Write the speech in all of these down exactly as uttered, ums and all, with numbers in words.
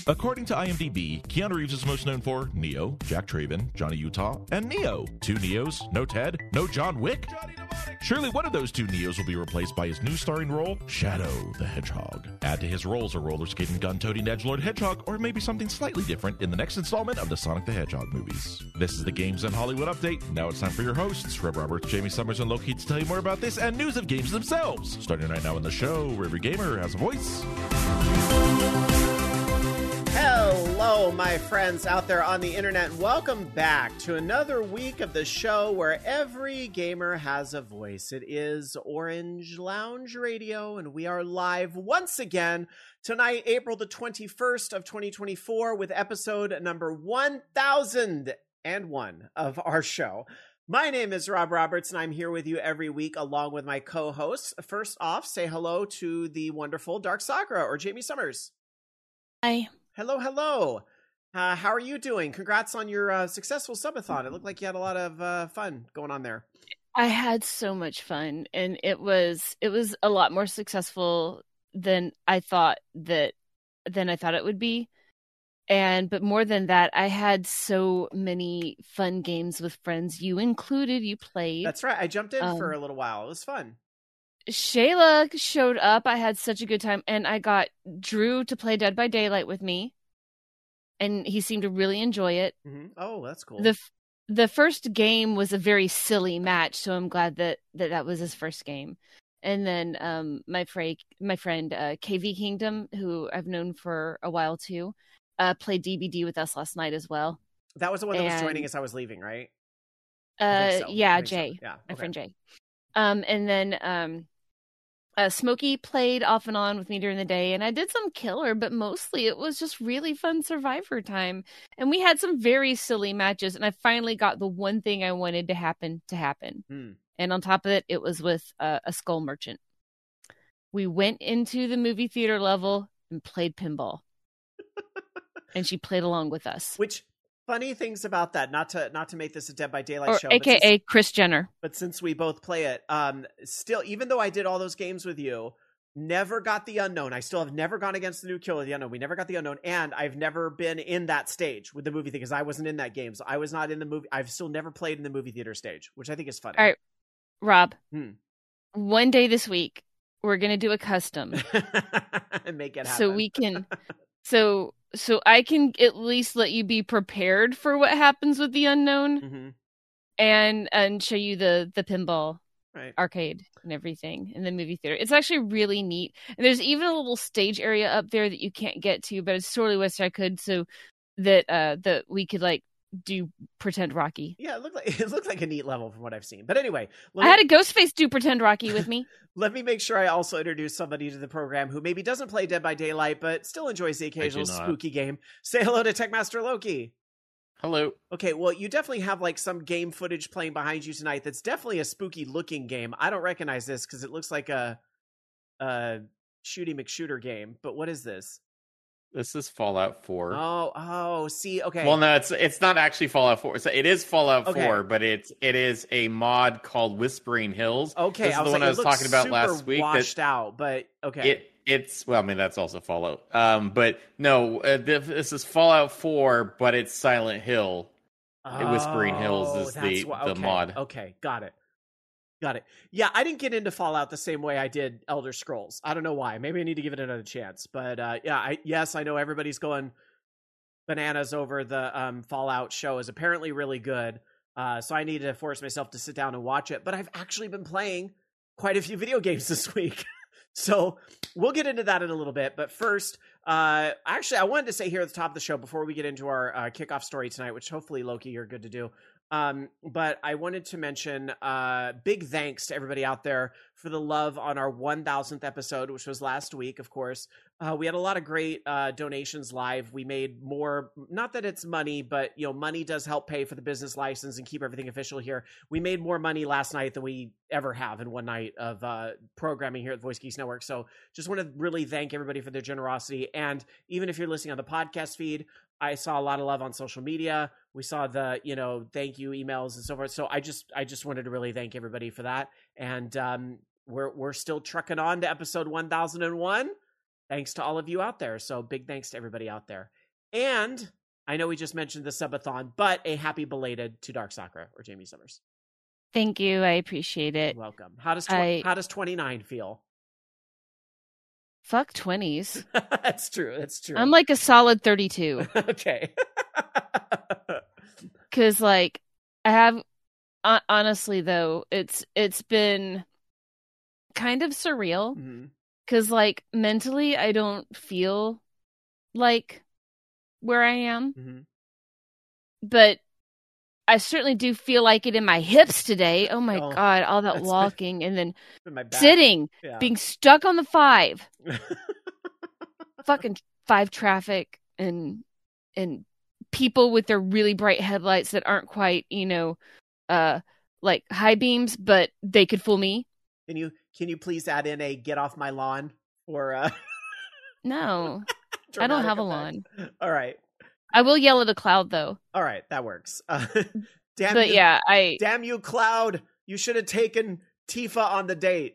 According to IMDb, Keanu Reeves is most known for Neo, Jack Traven, Johnny Utah, and Neo. Two Neos, no Ted, no John Wick? Surely one of those two Neos will be replaced by his new starring role, Shadow the Hedgehog. Add to his roles a roller skating, gun-toting edgelord hedgehog, or maybe something slightly different in the next installment of the Sonic the Hedgehog movies. This is the Games in Hollywood update. Now it's time for your hosts, Rob Roberts, Jamie Summers, and Loki to tell you more about this and news of games themselves. Starting right now in the show, where every gamer has a voice. Hello, my friends out there on the internet. Welcome back to another week of the show where every gamer has a voice. It is Orange Lounge Radio, and we are live once again tonight, April the twenty-first of twenty twenty-four, with episode number one thousand one of our show. My name is Rob Roberts, and I'm here with you every week along with my co-hosts. First off, say hello to the wonderful Dark Sakura, or Jamie Summers. Hi. Hello, hello. Uh, how are you doing? Congrats on your uh, successful subathon. It looked like you had a lot of uh, fun going on there. I had so much fun, and it was it was a lot more successful than I thought that than I thought it would be. And but more than that, I had so many fun games with friends. You included. You played. That's right. I jumped in um, for a little while. It was fun. Shayla showed up. I had such a good time, and I got Drew to play Dead by Daylight with me, and he seemed to really enjoy it. Mm-hmm. Oh, that's cool. The The first game was a very silly match, so I'm glad that that, that was his first game. And then um, my, fra- my friend uh, K V Kingdom, who I've known for a while too, uh, played D B D with us last night as well. That was the one that and, was joining us. I was leaving, right? Uh, so. Yeah, Jay. So. Yeah, my okay. friend Jay. Um, and then... Um, Uh, Smokey played off and on with me during the day, and I did some killer, but mostly it was just really fun Survivor time. And we had some very silly matches, and I finally got the one thing I wanted to happen to happen. Hmm. And on top of it, it was with uh, a skull merchant. We went into the movie theater level and played pinball. And she played along with us. Which... Funny things about that, not to not to make this a Dead by Daylight or show, A K A since, Kris Jenner. But since we both play it, um, still, even though I did all those games with you, never got the unknown. I still have never gone against the new Killer the Unknown. We never got the unknown, and I've never been in that stage with the movie thing because I wasn't in that game, so I was not in the movie. I've still never played in the movie theater stage, which I think is funny. All right, Rob. Hmm. One day this week, we're gonna do a custom and make it happen, so we can. So. So I can at least let you be prepared for what happens with the unknown, mm-hmm. and and show you the the pinball right. arcade and everything in the movie theater. It's actually really neat. And there's even a little stage area up there that you can't get to, but it's totally wish I could so that uh that we could like do pretend Rocky. Yeah, it looked like it looked like a neat level from what I've seen. But anyway, I me... had a Ghostface do pretend Rocky with me. Let me make sure I also introduce somebody to the program who maybe doesn't play Dead by Daylight, but still enjoys the occasional spooky game. Say hello to Techmaster Loki. Hello. Okay, well, you definitely have like some game footage playing behind you tonight. That's definitely a spooky looking game. I don't recognize this because it looks like a, a Shooty McShooter game. But what is this? This is Fallout four. Oh, oh, see, okay. Well, no, it's it's not actually Fallout four. So it is Fallout okay. four, but it's it is a mod called Whispering Hills. Okay, this is I was the one like, I was talking about last week. Washed that out, but okay. It it's well, I mean that's also Fallout. Um, but no, uh, this is Fallout four, but it's Silent Hill. Oh, Whispering Hills is the what, the okay, mod. Okay, got it. Got it. Yeah, I didn't get into Fallout the same way I did Elder Scrolls. I don't know why. Maybe I need to give it another chance. But uh, yeah, I, yes, I know everybody's going bananas over the um, Fallout show is apparently really good. Uh, so I need to force myself to sit down and watch it. But I've actually been playing quite a few video games this week. So we'll get into that in a little bit. But first, uh, actually, I wanted to say here at the top of the show before we get into our uh, kickoff story tonight, which hopefully, Loki, you're good to do. Um, but I wanted to mention uh, big thanks to everybody out there for the love on our one thousandth episode, which was last week, of course. Uh, we had a lot of great uh, donations live. We made more, not that it's money, but you know, money does help pay for the business license and keep everything official here. We made more money last night than we ever have in one night of uh, programming here at the Voice Geeks Network. So just want to really thank everybody for their generosity. And even if you're listening on the podcast feed, I saw a lot of love on social media. We saw the, you know, thank you emails and so forth. So I just, I just wanted to really thank everybody for that. And um, we're, we're still trucking on to episode one thousand one. Thanks to all of you out there. So big thanks to everybody out there. And I know we just mentioned the subathon, but a happy belated to Dark Sakura or Jamie Summers. Thank you. I appreciate it. You're welcome. How does tw- I... how does twenty-nine feel? Fuck twenties. That's true. That's true. I'm like a solid thirty-two. Okay. Because like I have, uh, honestly though, it's it's been kind of surreal. Because mm-hmm. like mentally, I don't feel like where I am, mm-hmm. but I certainly do feel like it in my hips today. Oh my oh, God, all that walking been, and then sitting, yeah. being stuck on the five. Fucking five traffic and and people with their really bright headlights that aren't quite, you know, uh like high beams, but they could fool me. Can you can you please add in a get off my lawn or uh No. I don't have effect. a lawn. All right. I will yell at a cloud, though. All right, that works. Uh, damn but you, yeah, I. Damn you, cloud! You should have taken Tifa on the date.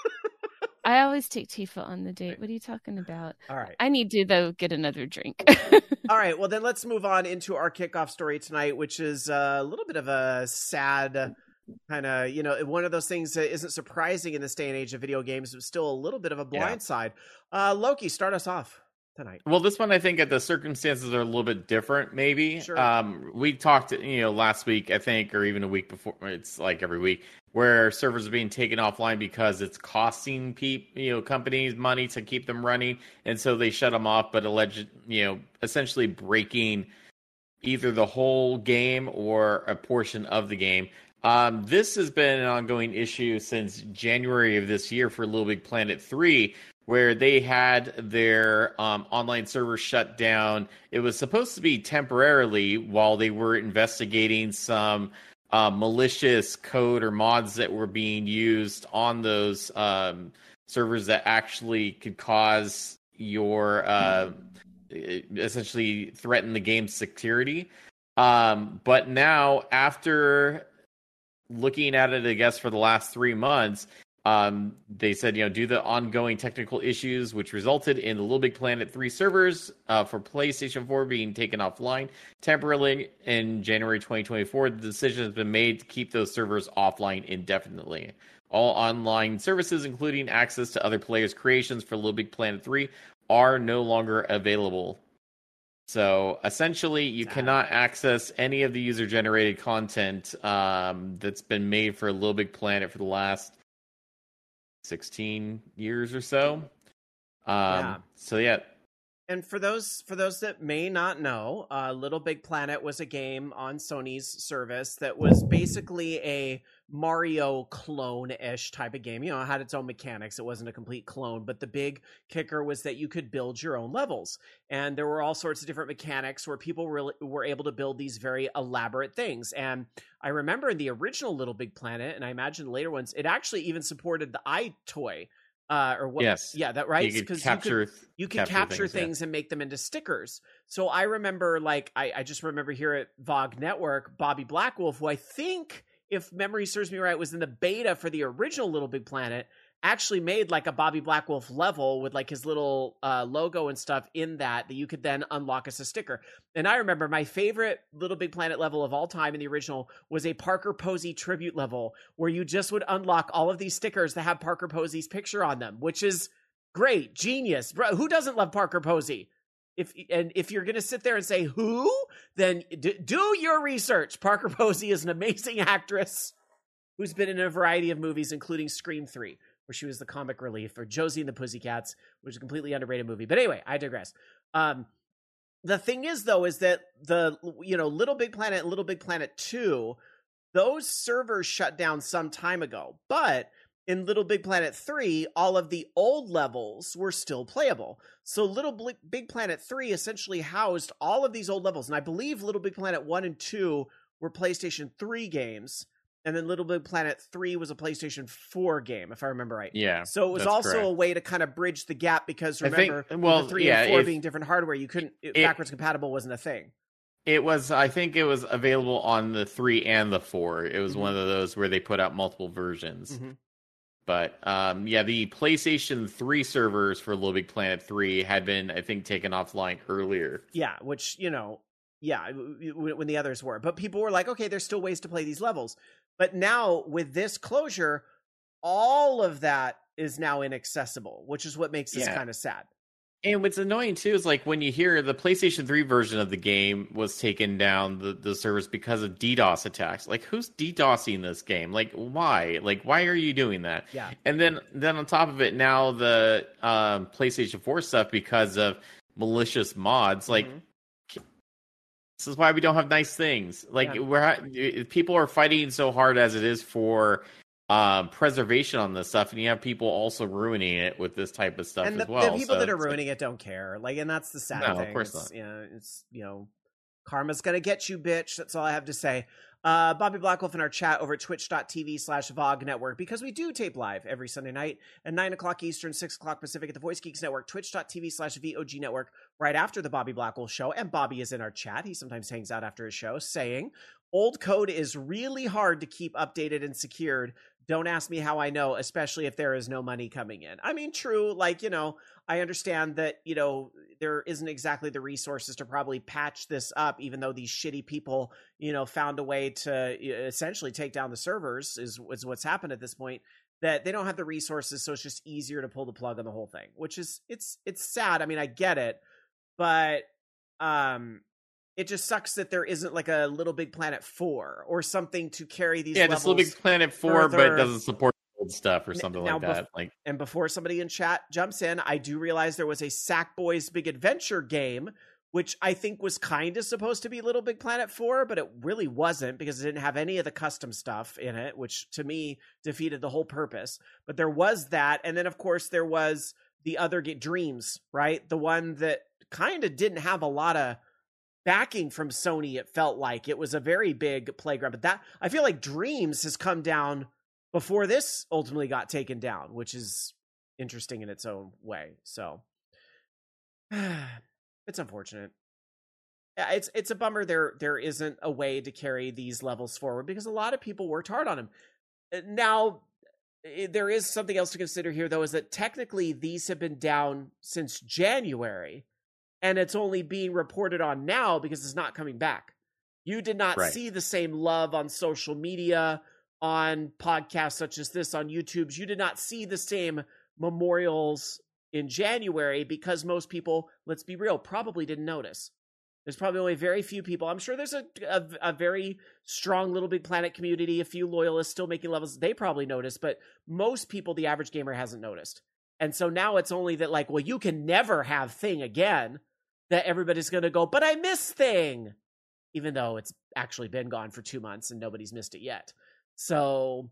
I always take Tifa on the date. What are you talking about? All right. I need to though get another drink. All right. Well, then let's move on into our kickoff story tonight, which is a little bit of a sad kind of, you know, one of those things that isn't surprising in this day and age of video games, but still a little bit of a blind yeah. side. Uh, Loki, start us off tonight. Well, this one, I think, the circumstances are a little bit different, maybe. Sure. Um, we talked, you know, last week, I think, or even a week before, it's like every week, where servers are being taken offline because it's costing people, you know, companies money to keep them running, and so they shut them off, but alleged, you know, essentially breaking either the whole game or a portion of the game. Um, this has been an ongoing issue since January of this year for Little Big Planet three, where they had their um, online server shut down. It was supposed to be temporarily while they were investigating some uh, malicious code or mods that were being used on those um, servers that actually could cause your uh, essentially threaten the game's security. Um, but now, after looking at it, I guess, for the last three months, Um, they said, you know, due to the ongoing technical issues, which resulted in the Little Big Planet three servers uh, for PlayStation four being taken offline temporarily in January twenty twenty-four, the decision has been made to keep those servers offline indefinitely. All online services, including access to other players' creations for Little Big Planet three, are no longer available. So essentially, you Sad. cannot access any of the user-generated content um, that's been made for Little Big Planet for the last sixteen years or so. Um, yeah. So yeah. And for those for those that may not know, uh, Little Big Planet was a game on Sony's service that was basically a Mario clone-ish type of game. You know, it had its own mechanics. It wasn't a complete clone, but the big kicker was that you could build your own levels. And there were all sorts of different mechanics where people really were able to build these very elaborate things. And I remember in the original Little Big Planet, and I imagine later ones, it actually even supported the iToy. Uh, or what? Yes. Yeah, that right. You could capture, you could, you could capture, capture things, things yeah. and make them into stickers. So I remember, like, I, I just remember here at Vogue Network, Bobby Blackwolf, who I think, if memory serves me right, was in the beta for the original Little Big Planet, actually made like a Bobby Blackwolf level with like his little uh, logo and stuff in that that you could then unlock as a sticker. And I remember my favorite Little Big Planet level of all time in the original was a Parker Posey tribute level where you just would unlock all of these stickers that have Parker Posey's picture on them, which is great, genius. Bro, who doesn't love Parker Posey? If and if you're going to sit there and say who, then d- do your research. Parker Posey is an amazing actress who's been in a variety of movies, including Scream three, where she was the comic relief, or Josie and the Pussycats, which is a completely underrated movie. But anyway, I digress. Um, the thing is, though, is that the, you know, Little Big Planet and Little Big Planet two, those servers shut down some time ago. But in Little Big Planet three, all of the old levels were still playable. So Little Big Planet three essentially housed all of these old levels. And I believe Little Big Planet one and two were PlayStation three games. And then Little Big Planet three was a PlayStation four game, if I remember right. Yeah. So it was also correct. a way to kind of bridge the gap because remember, think, well, the three yeah, and four if, being different hardware, you couldn't, it, it, backwards compatible wasn't a thing. It was, I think it was available on the three and the four. It was mm-hmm. one of those where they put out multiple versions. Mm-hmm. But um, yeah, the PlayStation three servers for Little Big Planet three had been, I think, taken offline earlier. Yeah, which, you know, yeah, when the others were. But people were like, okay, there's still ways to play these levels. But now with this closure, all of that is now inaccessible, which is what makes this Yeah. kind of sad. And what's annoying too is like when you hear the PlayStation three version of the game was taken down the, the servers because of DDoS attacks. Like, who's DDoSing this game? Like, why? Like, why are you doing that? Yeah. And then then on top of it, now the um, PlayStation four stuff because of malicious mods. Like, Mhm. this is why we don't have nice things. Like, Yeah. we're people are fighting so hard as it is for um, preservation on this stuff, and you have people also ruining it with this type of stuff And as the, well. the people So that are it's like- ruining it don't care. Like, and that's the sad No, of thing. course it's, not. Yeah, it's, you know, karma's gonna get you, bitch. That's all I have to say. Uh, Bobby Blackwolf in our chat over at twitch.tv slash VOG Network, because we do tape live every Sunday night at nine o'clock Eastern, six o'clock Pacific at the Voice Geeks Network, twitch.tv slash VOG Network, right after the Bobby Blackwolf show. And Bobby is in our chat. He sometimes hangs out after his show, saying, old code is really hard to keep updated and secured. Don't ask me how I know, especially if there is no money coming in. I mean, true. Like, you know, I understand that, you know, there isn't exactly the resources to probably patch this up, even though these shitty people, you know, found a way to essentially take down the servers is, is what's happened at this point, that they don't have the resources. So it's just easier to pull the plug on the whole thing, which is, it's, it's sad. I mean, I get it, but, um, it just sucks that there isn't like a Little Big Planet four or something to carry these yeah, levels. just Little Big Planet four, but further. it doesn't support old stuff or something Now, like bef- that. Like, And before somebody in chat jumps in, I do realize there was a Sackboys Big Adventure game, which I think was kind of supposed to be Little Big Planet four, but it really wasn't because it didn't have any of the custom stuff in it, which to me defeated the whole purpose. But there was that. And then, of course, there was the other game, Dreams, right? The one that kind of didn't have a lot of backing from Sony. It felt like it was a very big playground, but that I feel like Dreams has come down before this ultimately got taken down, which is interesting in its own way. So it's unfortunate. Yeah, it's it's a bummer there there isn't a way to carry these levels forward because a lot of people worked hard on them. Now, there is something else to consider here, though, is that technically these have been down since January. And it's only being reported on now because it's not coming back. You did not Right. see the same love on social media, on podcasts such as this, on YouTube's. You did not see the same memorials in January because most people, let's be real, probably didn't notice. There's probably only very few people. I'm sure there's a, a, a very strong Little Big Planet community, a few loyalists still making levels. They probably noticed, but most people, the average gamer, hasn't noticed. And so now it's only that, like, well, you can never have Thing again, that everybody's going to go, but I miss Thing, even though it's actually been gone for two months and nobody's missed it yet. So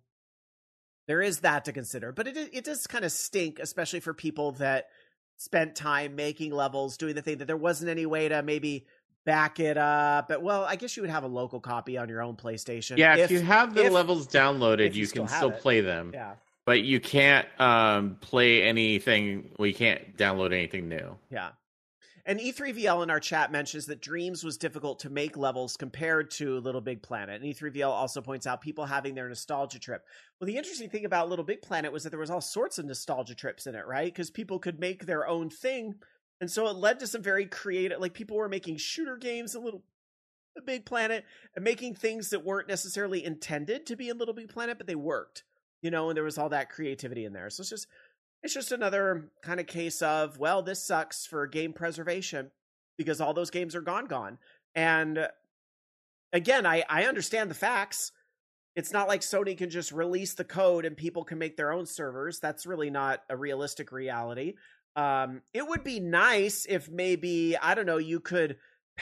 there is that to consider, but it it does kind of stink, especially for people that spent time making levels, doing the thing, that there wasn't any way to maybe back it up. But, well, I guess you would have a local copy on your own PlayStation. yeah, if, you have the if- levels downloaded, if you you, still can have still it. play them. Yeah. But you can't um, play anything. Well, you can't download anything new. Yeah. And E three V L in our chat mentions that Dreams was difficult to make levels compared to Little Big Planet. And E three V L also points out people having their nostalgia trip. Well, the interesting thing about Little Big Planet was that there was all sorts of nostalgia trips in it, right? Because people could make their own thing. And so it led to some very creative, like people were making shooter games in Little Big Planet and making things that weren't necessarily intended to be in Little Big Planet, but they worked, you know, and there was all that creativity in there. So it's just, It's just another kind of case of, well, this sucks for game preservation because all those games are gone, gone. And again, I, I understand the facts. It's not like Sony can just release the code and people can make their own servers. That's really not a realistic reality. Um, it would be nice if maybe, I don't know, you could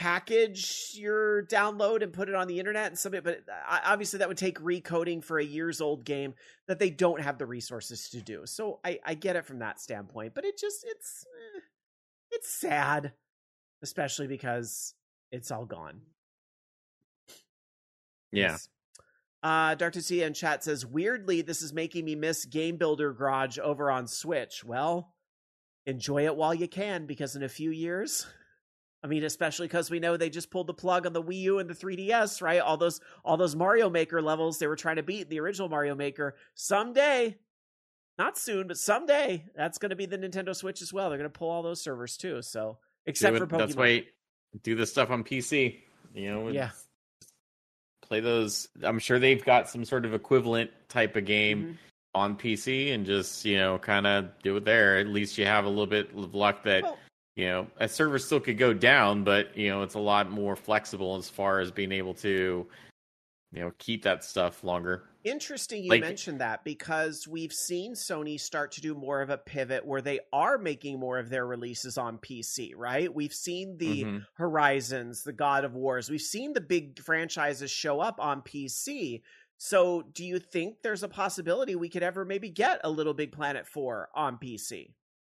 package your download and put it on the internet and something, but obviously that would take recoding for a years old game that they don't have the resources to do. So I, I get it from that standpoint, but it just, it's, eh, it's sad, especially because it's all gone. Yeah. Yes. Uh, Doctor C in chat says, weirdly, this is making me miss Game Builder Garage over on Switch. Well, enjoy it while you can, because in a few years, I mean, especially because we know they just pulled the plug on the Wii U and the three D S, right? All those, all those Mario Maker levels they were trying to beat in the original Mario Maker. Someday, Not soon, but someday that's going to be the Nintendo Switch as well. They're going to pull all those servers too. So except it, for Pokemon. That's why do this stuff on P C. You know, yeah. Play those. I'm sure they've got some sort of equivalent type of game Mm-hmm. on P C, and just you know, kind of do it there. At least you have a little bit of luck that Well, you know a server still could go down, but you know it's a lot more flexible as far as being able to you know keep that stuff longer. Interesting you Like- mentioned that, because we've seen Sony start to do more of a pivot where they are making more of their releases on P C, right? We've seen the Mhm. Horizons, the God of Wars. We've seen the big franchises show up on P C. So do you think there's a possibility we could ever maybe get a Little Big Planet four on P C?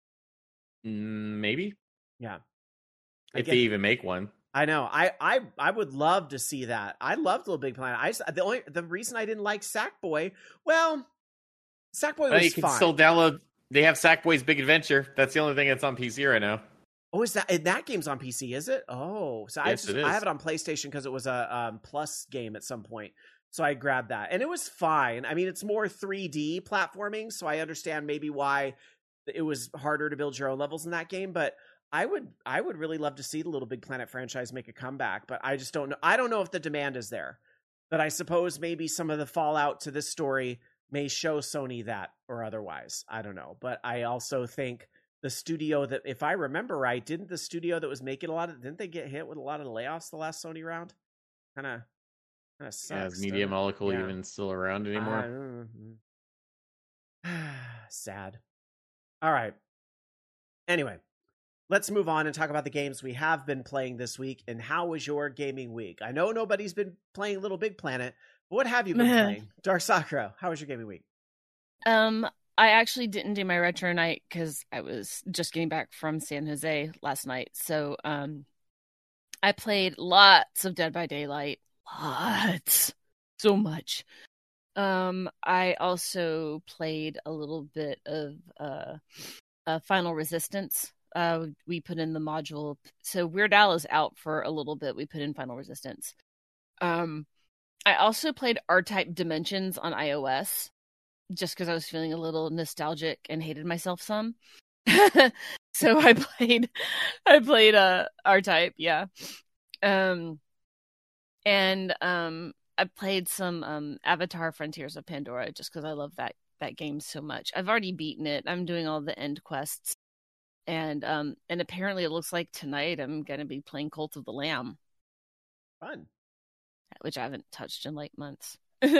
Mm, maybe Yeah. I if get- they even make one. I know. I, I I would love to see that. I loved Little Big Planet. I just, the only the reason I didn't like Sackboy, well, Sackboy Well, was you can fine. still download. They have Sackboy's Big Adventure. That's the only thing that's on P C right now. Oh, is that and that game's on P C? Is it? Oh, so I Yes, just it I is. have it on PlayStation because it was a um, Plus game at some point. So I grabbed that, and it was fine. I mean, it's more three D platforming, so I understand maybe why it was harder to build your own levels in that game. But I would I would really love to see the Little Big Planet franchise make a comeback, but I just don't know. I don't know if the demand is there. But I suppose maybe some of the fallout to this story may show Sony that or otherwise. I don't know. But I also think the studio that, if I remember right, didn't the studio that was making a lot of, didn't they get hit with a lot of layoffs the last Sony round? Kind of, kind of sucks. Yeah, is Media doesn't it? Molecule Yeah. even still around anymore? I- Sad. All right. Anyway, let's move on and talk about the games we have been playing this week. And how was your gaming week? I know nobody's been playing Little Big Planet, but what have you been playing? Dark Sakura, how was your gaming week? Um, I actually didn't do my retro night because I was just getting back from San Jose last night. So, um, I played lots of Dead by Daylight. Lots. So much. Um, I also played a little bit of uh, uh Final Resistance. Uh, we put in the module. So Weird Al is out for a little bit. We put in Final Resistance. Um, I also played R-Type Dimensions on iOS, just because I was feeling a little nostalgic and hated myself some. So I played, I played uh, R-Type, yeah. Um, and um, I played some um, Avatar: Frontiers of Pandora just because I love that that game so much. I've already beaten it. I'm doing all the end quests, and um, and apparently it looks like tonight I'm gonna be playing Cult of the Lamb, Fun. which I haven't touched in like months. All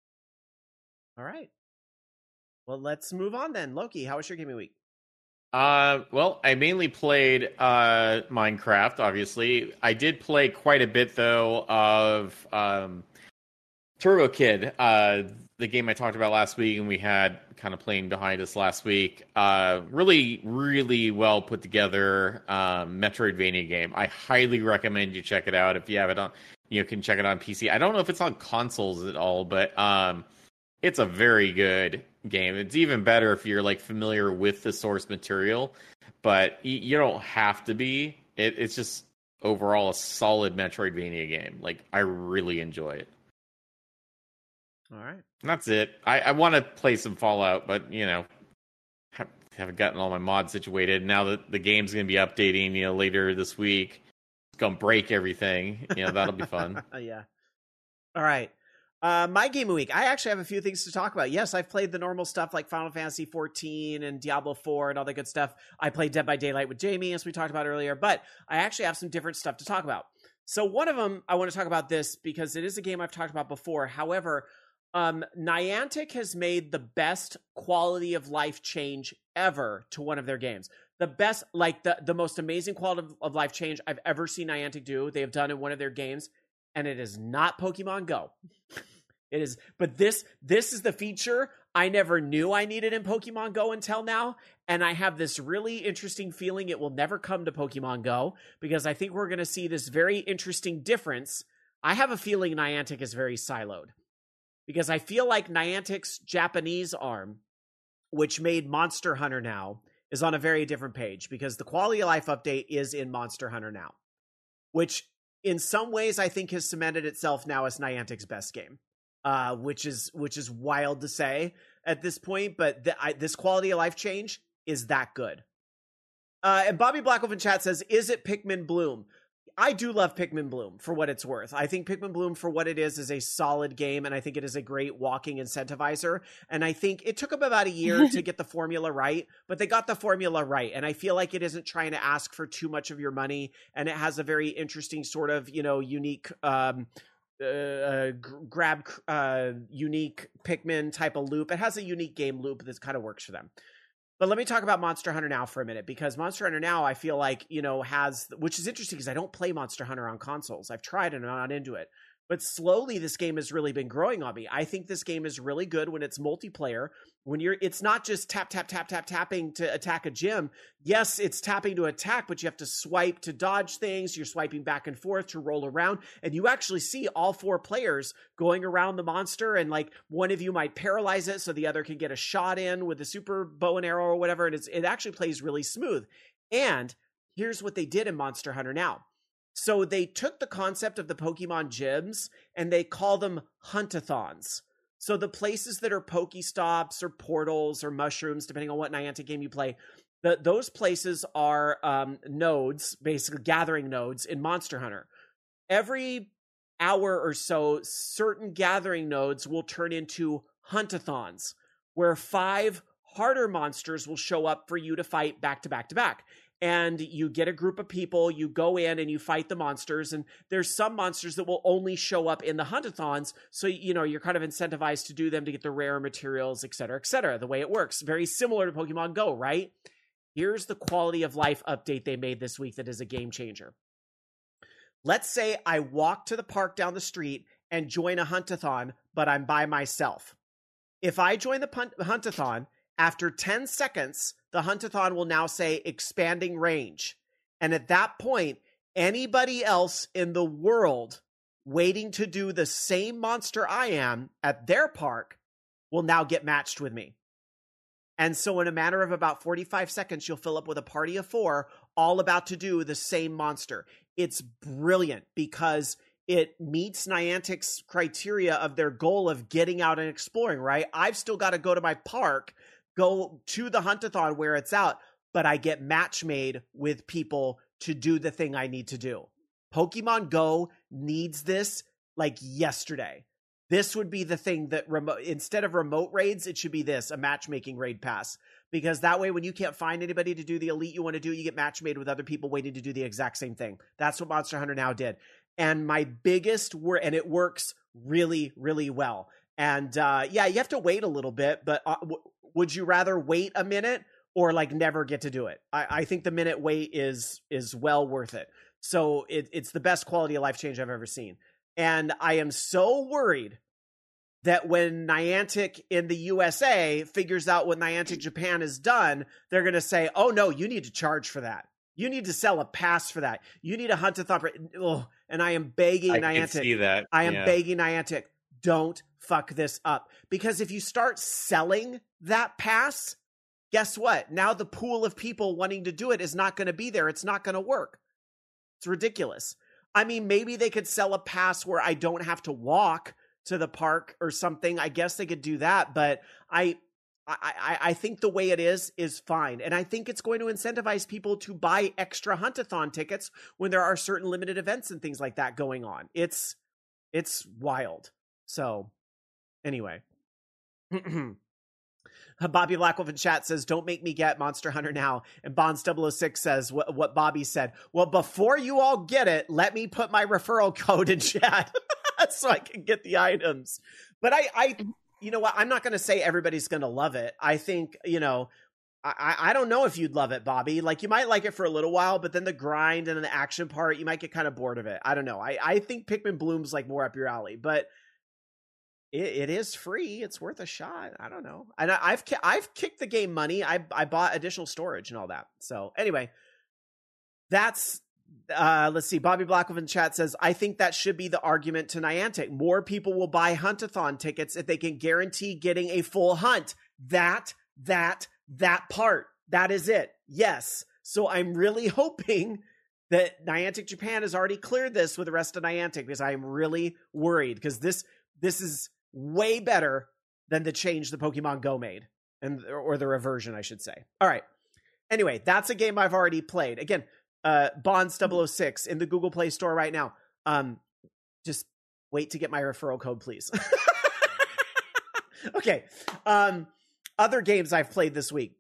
right. Well, let's move on then. Loki, how was your gaming week? Uh, well, I mainly played uh, Minecraft, obviously. I did play quite a bit, though, of um, Turbo Kid, uh, the game I talked about last week, and we had kind of playing behind us last week. Uh, really, really well put together um, Metroidvania game. I highly recommend you check it out if you have it on. You can check it on P C. I don't know if it's on consoles at all, but um, it's a very good game. It's even better if you're like familiar with the source material, but y- you don't have to be. It, it's just overall a solid Metroidvania game. Like, I really enjoy it. All right. And that's it. I, I want to play some Fallout, but you know, ha- haven't gotten all my mods situated. Now that the game's going to be updating, you know, later this week, it's going to break everything. You know, that'll be fun. Yeah. All right. Uh, my gaming week. I actually have a few things to talk about. Yes, I've played the normal stuff like Final Fantasy fourteen and Diablo four and all that good stuff. I played Dead by Daylight with Jamie, as we talked about earlier, but I actually have some different stuff to talk about. So one of them, I want to talk about this because it is a game I've talked about before. However, um, Niantic has made the best quality of life change ever to one of their games. The best, like the, the most amazing quality of, of life change I've ever seen Niantic do, they have done in one of their games, and it is not Pokemon Go. It is, but this this is the feature I never knew I needed in Pokemon Go until now, and I have this really interesting feeling it will never come to Pokemon Go, because I think we're going to see this very interesting difference. I have a feeling Niantic is very siloed, because I feel like Niantic's Japanese arm, which made Monster Hunter now, is on a very different page, because the quality of life update is in Monster Hunter now, which in some ways I think has cemented itself now as Niantic's best game. uh, which is which is wild to say at this point. But the, I, this quality of life change is that good. Uh, and Bobby Blackwolf in chat says, "Is it Pikmin Bloom?" I do love Pikmin Bloom for what it's worth. I think Pikmin Bloom for what it is is a solid game, and I think it is a great walking incentivizer. And I think it took them about a year to get the formula right, but they got the formula right. And I feel like it isn't trying to ask for too much of your money, and it has a very interesting sort of, you know, unique um, uh, uh, grab uh, unique Pikmin type of loop. It has a unique game loop that kind of works for them. But let me talk about Monster Hunter Now for a minute, because Monster Hunter Now, I feel like, you know, has, which is interesting because I don't play Monster Hunter on consoles. I've tried and I'm not into it. But slowly this game has really been growing on me. I think this game is really good when it's multiplayer. When you're, it's not just tap, tap, tap, tap, tapping to attack a gym. Yes, it's tapping to attack, but you have to swipe to dodge things. You're swiping back and forth to roll around. And you actually see all four players going around the monster. And like one of you might paralyze it so the other can get a shot in with a super bow and arrow or whatever. And it's, it actually plays really smooth. And here's what they did in Monster Hunter Now. So they took the concept of the Pokemon gyms and they call them Huntathons. So the places that are Pokestops or portals or mushrooms, depending on what Niantic game you play, the, those places are um, nodes, basically gathering nodes in Monster Hunter. Every hour or so, certain gathering nodes will turn into Huntathons, where five harder monsters will show up for you to fight back to back to back. And you get a group of people, you go in and you fight the monsters. And there's some monsters that will only show up in the Huntathons. So, you know, you're kind of incentivized to do them to get the rare materials, et cetera, et cetera. The way it works. Very similar to Pokemon Go, right? Here's the quality of life update they made this week that is a game changer. Let's say I walk to the park down the street and join a Huntathon, but I'm by myself. If I join the Huntathon, after ten seconds, the Huntathon will now say expanding range. And at that point, anybody else in the world waiting to do the same monster I am at their park will now get matched with me. And so in a matter of about forty-five seconds, you'll fill up with a party of four, all about to do the same monster. It's brilliant because it meets Niantic's criteria of their goal of getting out and exploring, right? I've still got to go to my park, go to the Huntathon where it's out, but I get match made with people to do the thing I need to do. Pokemon Go needs this like yesterday. This would be the thing that remote, instead of remote raids, it should be this, a matchmaking raid pass. Because that way, when you can't find anybody to do the elite you want to do, you get match made with other people waiting to do the exact same thing. That's what Monster Hunter Now did. And my biggest word, and it works really, really well. And uh, yeah, you have to wait a little bit, but uh, w- would you rather wait a minute or like never get to do it? I, I think the minute wait is is well worth it. So it, it's the best quality of life change I've ever seen. And I am so worried that when Niantic in the U S A figures out what Niantic Japan has done, they're going to say, oh no, you need to charge for that. You need to sell a pass for that. You need a Huntathon. Oh, and I am begging I Niantic. can see that. I am yeah. begging Niantic, don't fuck this up. Because if you start selling that pass, guess what? Now the pool of people wanting to do it is not going to be there. It's not going to work. It's ridiculous. I mean, maybe they could sell a pass where I don't have to walk to the park or something. I guess they could do that, but I, I, I think the way it is is fine. And I think it's going to incentivize people to buy extra Huntathon tickets when there are certain limited events and things like that going on. It's, it's wild. So anyway, Bobby Blackwolf in chat says, don't make me get Monster Hunter Now. And Bonds double oh six says what, what Bobby said. Well, before you all get it, let me put my referral code in chat so I can get the items. But I, I you know what? I'm not going to say everybody's going to love it. I think, you know, I, I don't know if you'd love it, Bobby. Like, you might like it for a little while, but then the grind and then the action part, you might get kind of bored of it. I don't know. I, I think Pikmin Bloom's like more up your alley, but It, it is free. It's worth a shot. I don't know. And I, I've I've kicked the game money. I I bought additional storage and all that. So anyway, that's uh, let's see. Bobby Blackwolf in chat says, I think that should be the argument to Niantic. More people will buy Huntathon tickets if they can guarantee getting a full hunt. That that that part. That is it. Yes. So I'm really hoping that Niantic Japan has already cleared this with the rest of Niantic, because I'm really worried, because this this is way better than the change the Pokemon Go made, and or the reversion, I should say. All right. Anyway, that's a game I've already played. Again, uh, Bonds double oh six in the Google Play Store right now. Um, just wait to get my referral code, please. Okay. Um, other games I've played this week.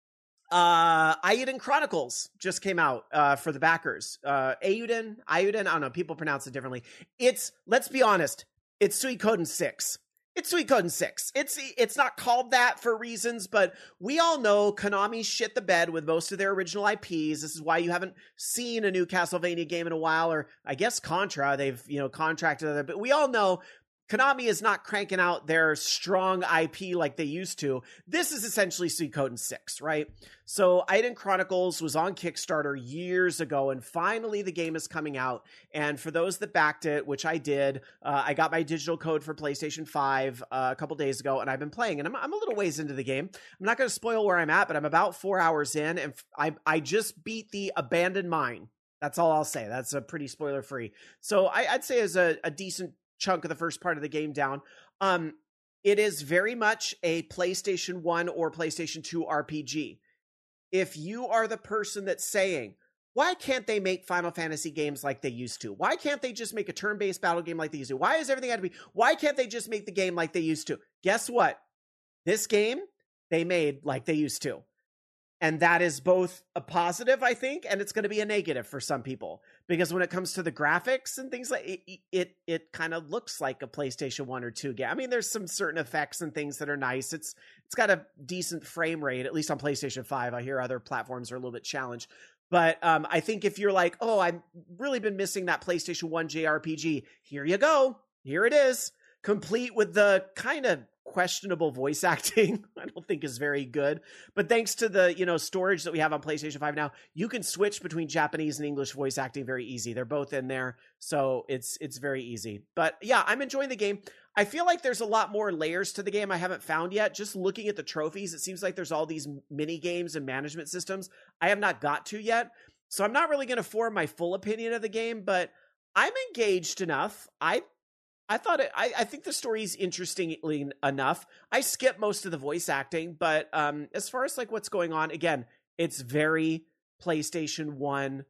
Uh, Eiyuden Chronicles just came out uh, for the backers. Uh, Eiyuden, Eiyuden, I don't know. People pronounce it differently. It's, let's be honest, it's Suikoden six. It's Suikoden six. It's it's not called that for reasons, but we all know Konami shit the bed with most of their original I Ps. This is why you haven't seen a new Castlevania game in a while, or I guess Contra, they've, you know, contracted other, but we all know Konami is not cranking out their strong I P like they used to. This is essentially Suikoden six, right? So Eiyuden Chronicles was on Kickstarter years ago, and finally the game is coming out. And for those that backed it, which I did, uh, I got my digital code for PlayStation five uh, a couple days ago, and I've been playing. And I'm, I'm a little ways into the game. I'm not going to spoil where I'm at, but I'm about four hours in, and I, I just beat the Abandoned Mine. That's all I'll say. That's a pretty spoiler-free. So I, I'd say it's a, a decent chunk of the first part of the game down. Um, it is very much a PlayStation one or PlayStation two R P G. If you are the person that's saying, why can't they make Final Fantasy games like they used to? Why can't they just make a turn-based battle game like they used to? Why is everything got to be? Why can't they just make the game like they used to? Guess what? This game they made like they used to. And that is both a positive, I think, and it's going to be a negative for some people. Because when it comes to the graphics and things like it, it, it kind of looks like a PlayStation one or two game. I mean, there's some certain effects and things that are nice. It's It's got a decent frame rate, at least on PlayStation five. I hear other platforms are a little bit challenged. But um, I think if you're like, oh, I've really been missing that PlayStation one J R P G, here you go. Here it is. Complete with the kind of questionable voice acting. I don't think is very good, but thanks to the, you know, storage that we have on PlayStation five now, you can switch between Japanese and English voice acting very easy. They're both in there, so it's it's very easy. But yeah, I'm enjoying the game. I feel like there's a lot more layers to the game I haven't found yet. Just looking at the trophies, it seems like there's all these mini games and management systems I have not got to yet. So I'm not really going to form my full opinion of the game, but I'm engaged enough. I I thought it, I, I think the story's interestingly enough. I skip most of the voice acting, but um, as far as like what's going on, again, it's very PlayStation one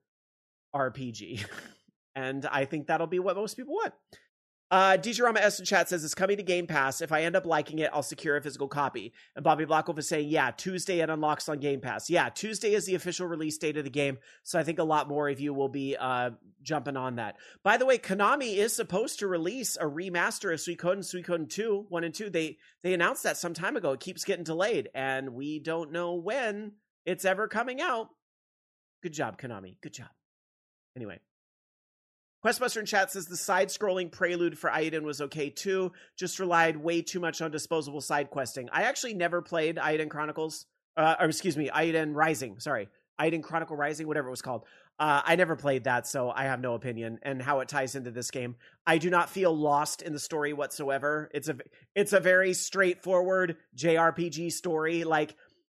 R P G. And I think that'll be what most people want. Uh, D J Rama S in chat says it's coming to Game Pass. If I end up liking it, I'll secure a physical copy. And Bobby Blackwolf is saying, yeah, Tuesday it unlocks on Game Pass. Yeah, Tuesday is the official release date of the game. So I think a lot more of you will be uh, jumping on that. By the way, Konami is supposed to release a remaster of Suikoden, Suikoden two, one and two. They, they announced that some time ago. It keeps getting delayed, and we don't know when it's ever coming out. Good job, Konami. Good job. Anyway. Questbuster in chat says the side-scrolling prelude for Eiyuden was okay too, just relied way too much on disposable side questing. I actually never played Eiyuden Chronicles, uh, or excuse me, Eiyuden Rising, sorry. Eiyuden Chronicle Rising, whatever it was called. Uh, I never played that, so I have no opinion and how it ties into this game. I do not feel lost in the story whatsoever. It's a, it's a very straightforward J R P G story, like,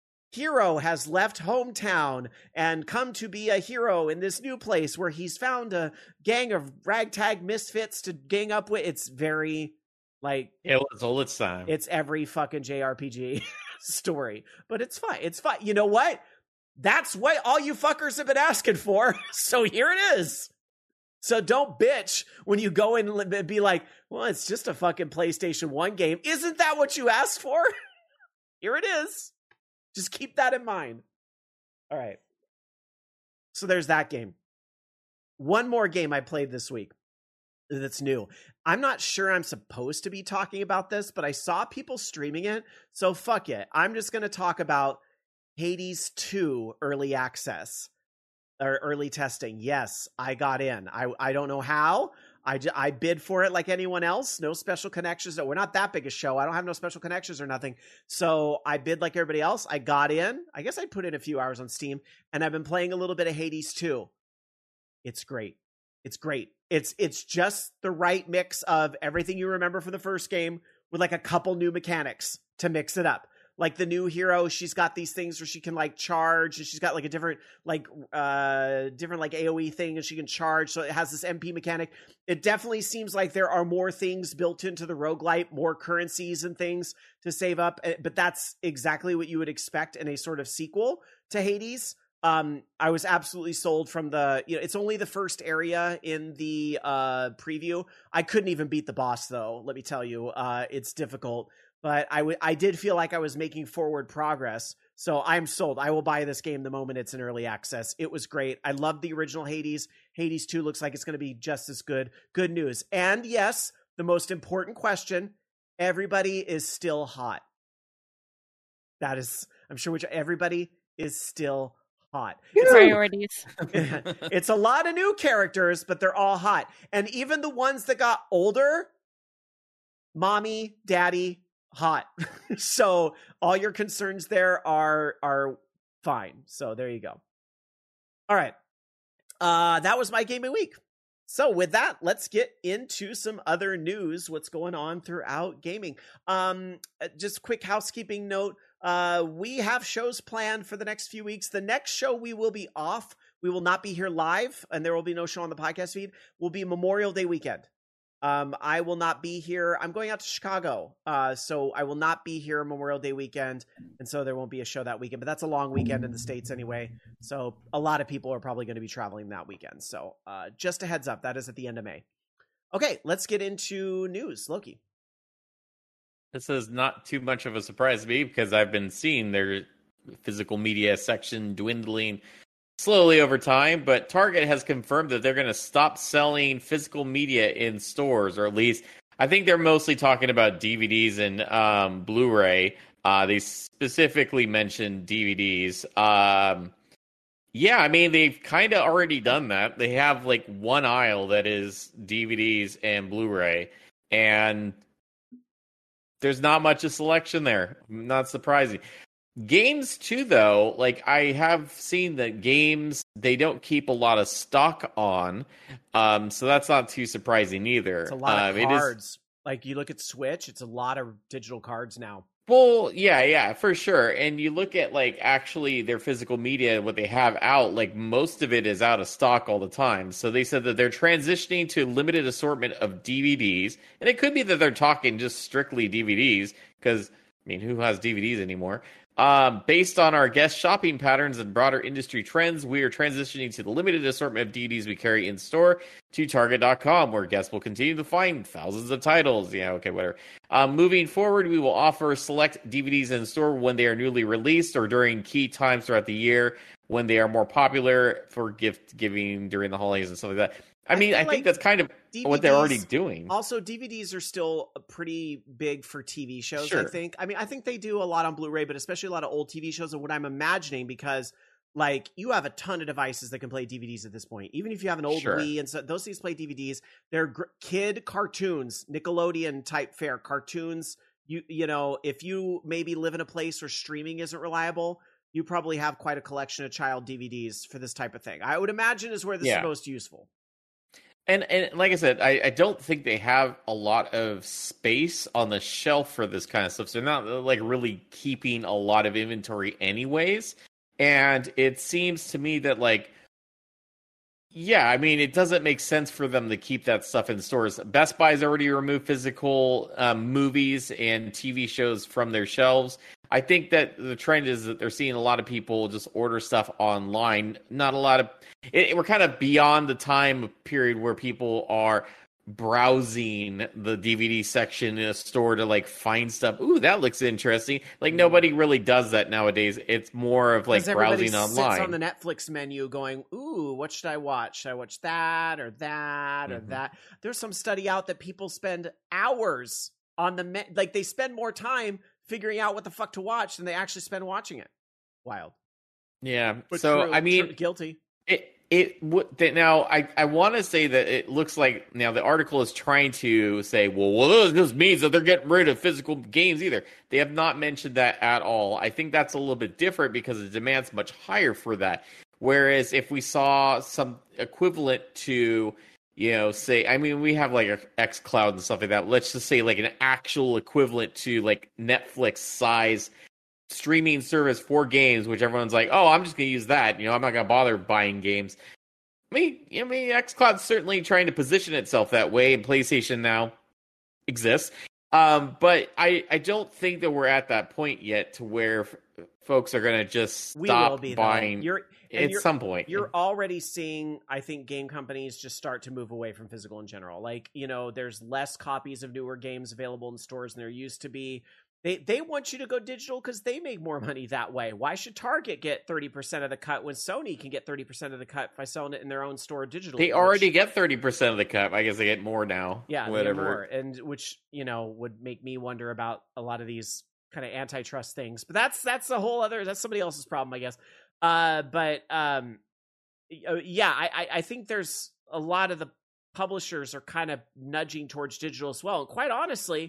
hero has left hometown and come to be a hero in this new place where he's found a gang of ragtag misfits to gang up with. It's very like it was all its time. It's every fucking J R P G story, but it's fine. It's fine. You know what? That's what all you fuckers have been asking for. So here it is. So don't bitch when you go in and be like, well, it's just a fucking PlayStation one game. Isn't that what you asked for? Here it is. Just keep that in mind. All right. So there's that game. One more game I played this week that's new. I'm not sure I'm supposed to be talking about this, but I saw people streaming it. So fuck it. I'm just going to talk about Hades two early access or early testing. Yes, I got in. I, I don't know how. I, I bid for it like anyone else. No special connections. We're not that big a show. I don't have no special connections or nothing. So I bid like everybody else. I got in. I guess I put in a few hours on Steam, and I've been playing a little bit of Hades two. It's great. It's great. It's it's just the right mix of everything you remember from the first game with like a couple new mechanics to mix it up. like the new hero, she's got these things where she can like charge, and she's got like a different like uh different like A O E thing, and she can charge. So it has this M P mechanic. It definitely seems like there are more things built into the roguelite, more currencies and things to save up. But that's exactly what you would expect in a sort of sequel to Hades. Um, I was absolutely sold from the, you know, it's only the first area in the uh, preview. I couldn't even beat the boss though. Let me tell you, uh, it's difficult, but I, w- I did feel like I was making forward progress. So I'm sold. I will buy this game the moment it's in early access. It was great. I love the original Hades. Hades two looks like it's going to be just as good. Good news. And yes, the most important question, everybody is still hot. That is, I'm sure which everybody is still hot. It's Priorities. It's a lot of new characters, but they're all hot. And even the ones that got older, mommy, daddy, hot. So all your concerns there are are fine. So there you go. All right. Uh, that was my gaming week. So with that, let's get into some other news. What's going on throughout gaming? Um, just quick housekeeping note. Uh, we have shows planned for the next few weeks. The next show we will be off. We will not be here live, and there will be no show on the podcast feed. Will be Memorial Day weekend. Um, I will not be here. I'm going out to Chicago, uh, so I will not be here Memorial Day weekend, and so there won't be a show that weekend. But that's a long weekend in the States anyway, so a lot of people are probably going to be traveling that weekend. So uh, just a heads up, that is at the end of May. Okay, let's get into news. Loki. This is not too much of a surprise to me because I've been seeing their physical media section dwindling slowly over time, but Target has confirmed that they're going to stop selling physical media in stores, or at least I think they're mostly talking about D V Ds and um, Blu-ray. Uh, they specifically mentioned D V Ds. Um, yeah, I mean, they've kind of already done that. They have like one aisle that is D V Ds and Blu-ray, and there's not much of selection there. Not surprising. Games too, though, like I have seen that games, they don't keep a lot of stock on, um, so that's not too surprising either. It's a lot of um, cards. It is, like you look at Switch, it's a lot of digital cards now. well, yeah, yeah, for sure. And you look at like actually their physical media, what they have out, like most of it is out of stock all the time. So they said that they're transitioning to a limited assortment of D V Ds, and it could be that they're talking just strictly D V Ds because I mean, who has D V Ds anymore? Um, based on our guest shopping patterns and broader industry trends, we are transitioning to the limited assortment of D V Ds we carry in store to Target dot com, where guests will continue to find thousands of titles. Yeah, okay, whatever. Um, moving forward, we will offer select D V Ds in store when they are newly released or during key times throughout the year when they are more popular for gift giving during the holidays and stuff like that. I, I mean, I like think that's kind of D V Ds, what they're already doing. Also, D V Ds are still pretty big for T V shows, sure. I think. I mean, I think they do a lot on Blu-ray, but especially a lot of old T V shows. And what I'm imagining, because like you have a ton of devices that can play D V Ds at this point. Even if you have an old sure. Wii, and so those things play D V Ds. They're gr- kid cartoons, Nickelodeon type fare cartoons. You you know, if you maybe live in a place where streaming isn't reliable, you probably have quite a collection of child D V Ds for this type of thing. I would imagine is where this yeah. is most useful. And and like I said, I, I don't think they have a lot of space on the shelf for this kind of stuff. So they're not like really keeping a lot of inventory anyways. And it seems to me that like, yeah, I mean, it doesn't make sense for them to keep that stuff in stores. Best Buy's already removed physical um, movies and T V shows from their shelves. I think that the trend is that they're seeing a lot of people just order stuff online. Not a lot of it, we're kind of beyond the time period where people are browsing the D V D section in a store to like find stuff. Ooh, that looks interesting. Like nobody really does that nowadays. It's more of like browsing online. Sits on the Netflix menu going, ooh, what should I watch? Should I watch that or that or mm-hmm. that? There's some study out that people spend hours on the me- like they spend more time figuring out what the fuck to watch than they actually spend watching it. Wild. Yeah. But so true, I mean, true, guilty. It it would now. I I want to say that it looks like now the article is trying to say, well, well, this means that they're getting rid of physical games either. They have not mentioned that at all. I think that's a little bit different because the demand's much higher for that. Whereas if we saw some equivalent to, you know, say, I mean, we have like a xCloud and stuff like that. Let's just say like an actual equivalent to like Netflix size streaming service for games, which everyone's like, oh, I'm just going to use that. You know, I'm not going to bother buying games. I mean, I mean, xCloud's certainly trying to position itself that way, and PlayStation now exists. Um, but I, I don't think that we're at that point yet to where f- folks are going to just We stop will be, buying you're, at you're, some point. You're already seeing, I think, game companies just start to move away from physical in general. Like, you know, there's less copies of newer games available in stores than there used to be. They they want you to go digital because they make more money that way. Why should Target get thirty percent of the cut when Sony can get thirty percent of the cut by selling it in their own store digitally? They already which, get thirty percent of the cut. I guess they get more now. Yeah, whatever. More, and which, you know, would make me wonder about a lot of these kind of antitrust things. But that's that's a whole other, that's somebody else's problem, I guess. Uh, but um, yeah, I, I think there's a lot of the publishers are kind of nudging towards digital as well. And quite honestly,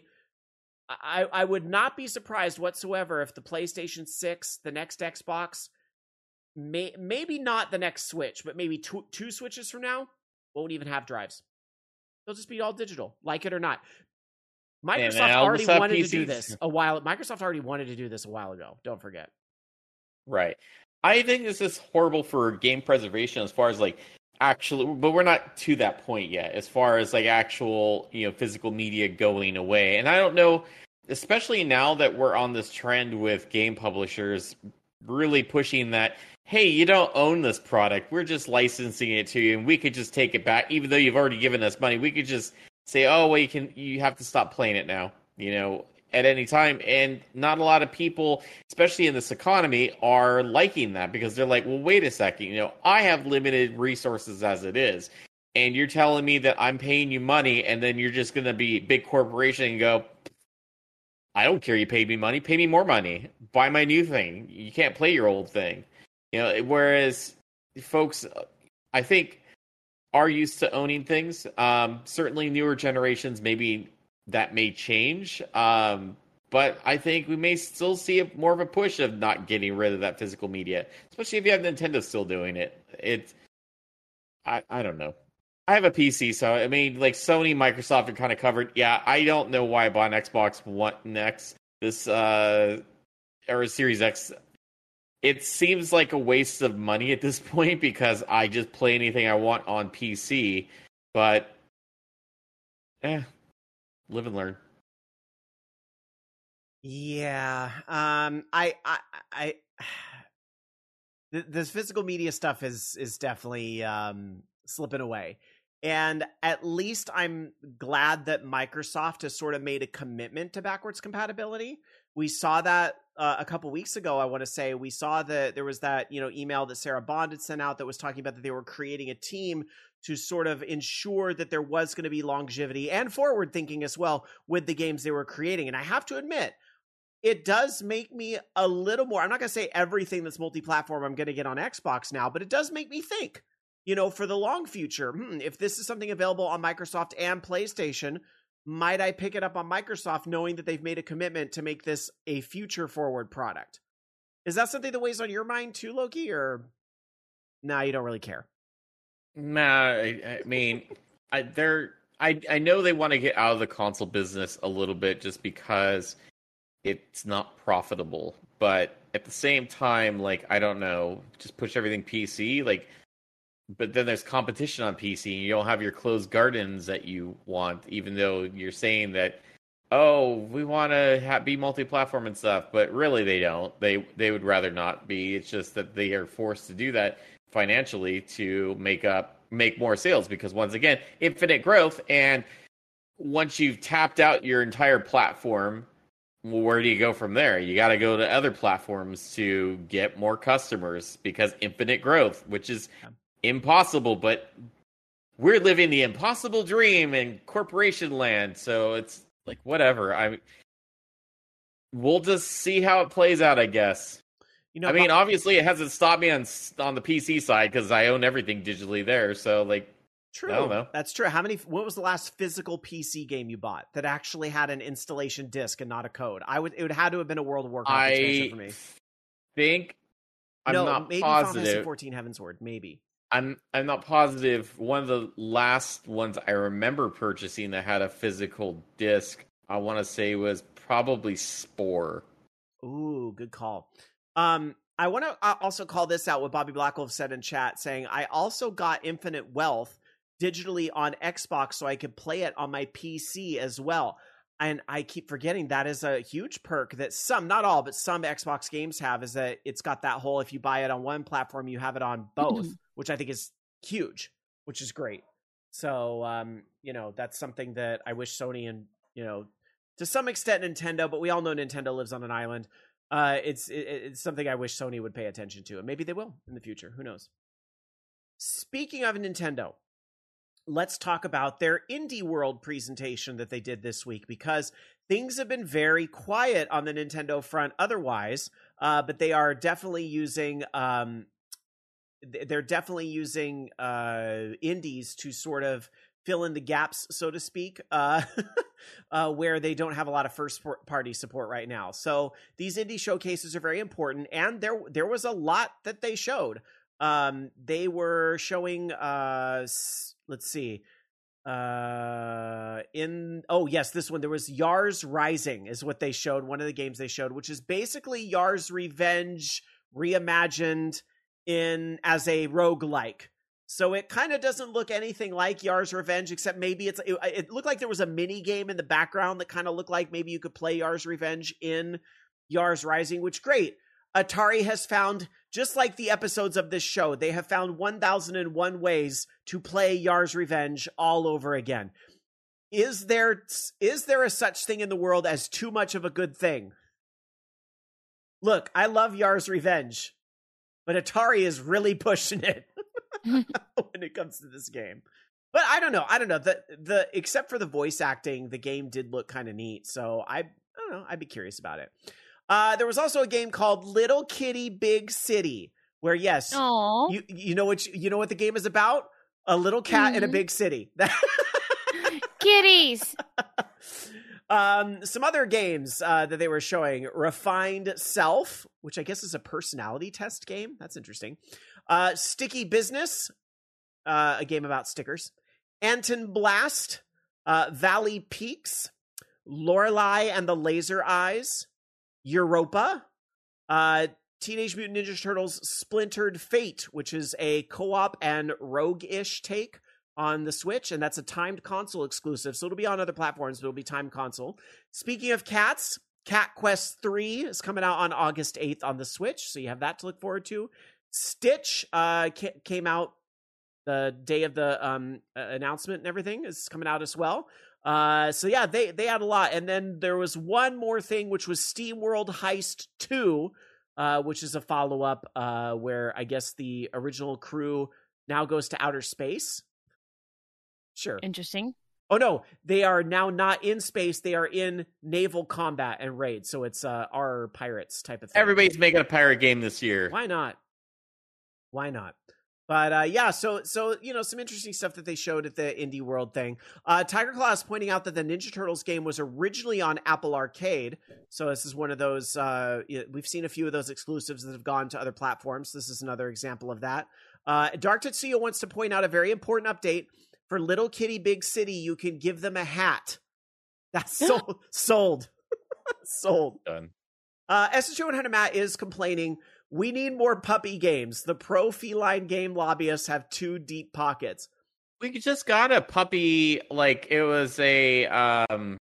I, I would not be surprised whatsoever if the PlayStation six, the next Xbox, may, maybe not the next Switch, but maybe two, two Switches from now, won't even have drives. They'll just be all digital, like it or not. Microsoft already wanted P Cs. To do this a while. Microsoft already wanted to do this a while ago. Don't forget. Right. I think this is horrible for game preservation as far as like actually, but we're not to that point yet as far as like actual, you know, physical media going away. And I don't know, especially now that we're on this trend with game publishers really pushing that, hey, you don't own this product. We're just licensing it to you and we could just take it back. Even though you've already given us money, we could just say, oh, well, you can, you have to stop playing it now, you know, at any time. And not a lot of people, especially in this economy, are liking that because they're like, well, wait a second, you know, I have limited resources as it is. And you're telling me that I'm paying you money and then you're just going to be a big corporation and go, I don't care you paid me money, pay me more money, buy my new thing. You can't play your old thing. You know, whereas folks, I think, are used to owning things. Um, certainly newer generations, maybe that may change. Um, but I think we may still see a, more of a push of not getting rid of that physical media, especially if you have Nintendo still doing it. It's, I, I don't know. I have a P C, so I mean, like Sony, Microsoft are kind of covered. Yeah, I don't know why I bought an Xbox One X, this, uh, or a Series X. It seems like a waste of money at this point because I just play anything I want on P C. But, eh. Live and learn. Yeah, um, I, I, I, the, this physical media stuff is is definitely um, slipping away, and at least I'm glad that Microsoft has sort of made a commitment to backwards compatibility. We saw that uh, a couple weeks ago. I want to say we saw that there was that you know email that Sarah Bond had sent out that was talking about that they were creating a team to sort of ensure that there was going to be longevity and forward thinking as well with the games they were creating. And I have to admit, it does make me a little more, I'm not going to say everything that's multi-platform I'm going to get on Xbox now, but it does make me think, you know, for the long future, hmm, if this is something available on Microsoft and PlayStation, might I pick it up on Microsoft knowing that they've made a commitment to make this a future forward product? Is that something that weighs on your mind too, Loki, or nah, you don't really care? Nah, I, I mean, I they're I I know they want to get out of the console business a little bit just because it's not profitable. But at the same time, like I don't know, just push everything P C. Like, but then there's competition on P C, and you don't have your closed gardens that you want. Even though you're saying that, oh, we want to ha- be multi-platform and stuff, but really they don't. They they would rather not be. It's just that they are forced to do that financially to make up make more sales because once again infinite growth, and once you've tapped out your entire platform, well, where do you go from there? You got to go to other platforms to get more customers because infinite growth, which is impossible, but we're living the impossible dream in corporation land, so it's like whatever. I we'll just see how it plays out, I guess. You know, I mean, obviously, it hasn't stopped me on on the P C side because I own everything digitally there. So, like, true. I don't know. That's true. How many? What was the last physical P C game you bought that actually had an installation disc and not a code? I would. It would had to have been a World of Warcraft I expansion for me. Think I'm no, not maybe positive. Final Fantasy fourteen Heavensward, maybe. I'm I'm not positive. One of the last ones I remember purchasing that had a physical disc, I want to say was probably Spore. Ooh, good call. Um, I want to also call this out, what Bobby Blackwolf said in chat, saying, I also got Infinite Wealth digitally on Xbox so I could play it on my P C as well. And I keep forgetting that is a huge perk that some, not all, but some Xbox games have, is that it's got that whole, if you buy it on one platform, you have it on both, mm-hmm. which I think is huge, which is great. So, um, you know, that's something that I wish Sony and, you know, to some extent Nintendo, but we all know Nintendo lives on an island. Uh, it's it, it's something I wish Sony would pay attention to, and maybe they will in the future. Who knows? Speaking of Nintendo, let's talk about their Indie World presentation that they did this week, because things have been very quiet on the Nintendo front otherwise, uh, but they are definitely using um, they're definitely using uh, indies to sort of fill in the gaps, so to speak, uh, uh, where they don't have a lot of first-party support right now. So these indie showcases are very important, and there there was a lot that they showed. Um, they were showing, uh, let's see, uh, in oh yes, this one there was Yars Rising is what they showed. One of the games they showed, which is basically Yars Revenge reimagined in as a roguelike. So it kind of doesn't look anything like Yars Revenge, except maybe it's it, it looked like there was a mini game in the background that kind of looked like maybe you could play Yars Revenge in Yars Rising, which great. Atari has found, just like the episodes of this show, they have found one thousand one ways to play Yars Revenge all over again. Is there is there a such thing in the world as too much of a good thing? Look, I love Yars Revenge, but Atari is really pushing it when it comes to this game. But I don't know. I don't know. The the except for the voice acting, the game did look kind of neat. So I, I don't know. I'd be curious about it. Uh, there was also a game called Little Kitty Big City, where yes, Aww. you you know what you, you know what the game is about? A little cat mm-hmm. in a big city. Kitties. um, some other games uh, that they were showing: Refined Self, which I guess is a personality test game. That's interesting. Uh, Sticky Business, uh, a game about stickers. Anton Blast, uh, Valley Peaks, Lorelei and the Laser Eyes. Europa, uh, Teenage Mutant Ninja Turtles Splintered Fate, which is a co-op and rogue-ish take on the Switch, and that's a timed console exclusive, so it'll be on other platforms, but it'll be timed console. Speaking of cats, Cat Quest three is coming out on August eighth on the Switch, so you have that to look forward to. Stitch uh, ca- came out the day of the um, uh, announcement and everything, is coming out as well. Uh, so yeah, they, they had a lot. And then there was one more thing, which was SteamWorld Heist two, uh, which is a follow-up, uh, where I guess the original crew now goes to outer space. Sure. Interesting. Oh no, they are now not in space. They are in naval combat and raid. So it's, uh, our pirates type of thing. Everybody's making a pirate game this year. Why not? Why not? But uh, yeah, so so you know, some interesting stuff that they showed at the Indie World thing. Uh, Tiger Claw is pointing out that the Ninja Turtles game was originally on Apple Arcade. So this is one of those. Uh, we've seen a few of those exclusives that have gone to other platforms. This is another example of that. Uh, Dark Tetsuya wants to point out a very important update for Little Kitty Big City. You can give them a hat. That's so sold, sold. Done. Uh, S S J one hundred Matt is complaining. We need more puppy games. The pro feline game lobbyists have two deep pockets. We just got a puppy, like it was a, um,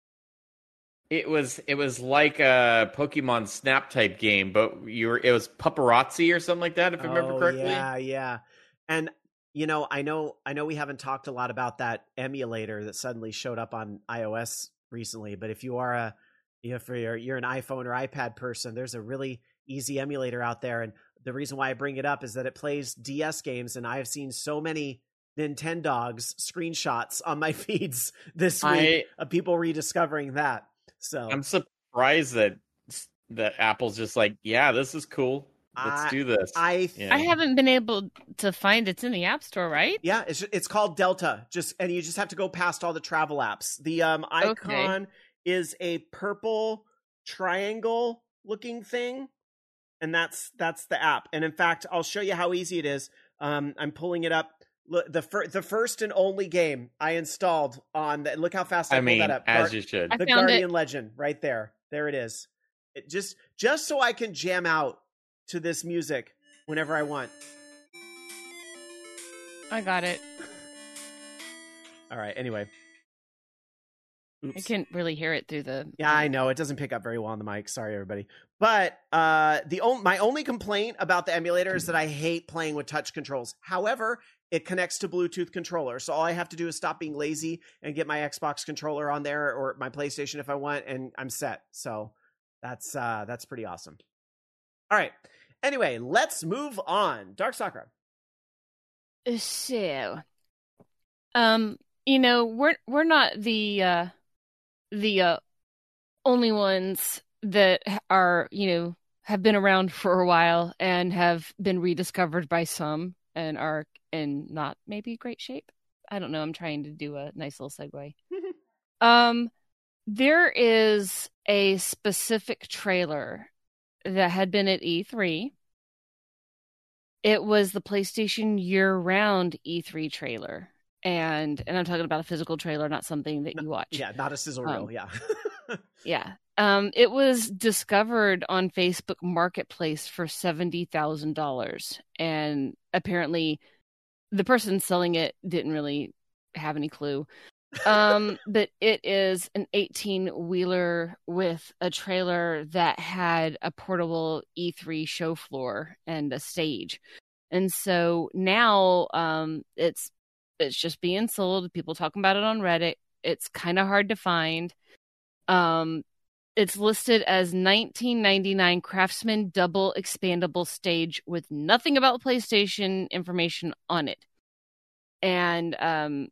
it was it was like a Pokemon Snap type game, but you were it was Paparazzi or something like that, if I remember oh, correctly. Yeah, yeah. And you know, I know, I know, we haven't talked a lot about that emulator that suddenly showed up on iOS recently. But if you are a, you know, for your, you're an iPhone or iPad person, there's a really easy emulator out there. And the reason why I bring it up is that it plays D S games, and I've seen so many Nintendogs screenshots on my feeds this week I, of people rediscovering that. So I'm surprised that that Apple's just like, yeah, this is cool. Let's I, do this. I yeah. I haven't been able to find it's in the App Store, right? Yeah, it's it's called Delta. Just and you just have to go past all the travel apps. The um icon okay. is a purple triangle looking thing. And that's that's the app. And in fact, I'll show you how easy it is. Um, I'm pulling it up. Look, the fir- the first and only game I installed on the, look how fast I, I mean, pulled that up. As Gar- you should. The Guardian it. Legend, right there. There it is. It just just so I can jam out to this music whenever I want. I got it. All right. Anyway. Oops. I can't really hear it through the. Yeah, I know it doesn't pick up very well on the mic. Sorry, everybody. But uh, the on- my only complaint about the emulator is that I hate playing with touch controls. However, it connects to Bluetooth controller, so all I have to do is stop being lazy and get my Xbox controller on there or my PlayStation if I want, and I'm set. So that's uh, that's pretty awesome. All right. Anyway, let's move on. Dark Sakura. So, um, you know, we're we're not the uh, the uh, only ones that are, you know, have been around for a while and have been rediscovered by some and are in not maybe great shape. I don't know. I'm trying to do a nice little segue. um, there is a specific trailer that had been at E three. It was the PlayStation year-round E three trailer. And and I'm talking about a physical trailer, not something that you watch. Yeah, not a sizzle reel, um, yeah. yeah. Um, it was discovered on Facebook Marketplace for seventy thousand dollars. And apparently the person selling it didn't really have any clue. Um, but it is an eighteen-wheeler with a trailer that had a portable E three show floor and a stage. And so now um, it's it's just being sold. People talking about it on Reddit. It's kind of hard to find. Um, it's listed as nineteen ninety-nine Craftsman double expandable stage with nothing about PlayStation information on it. And um,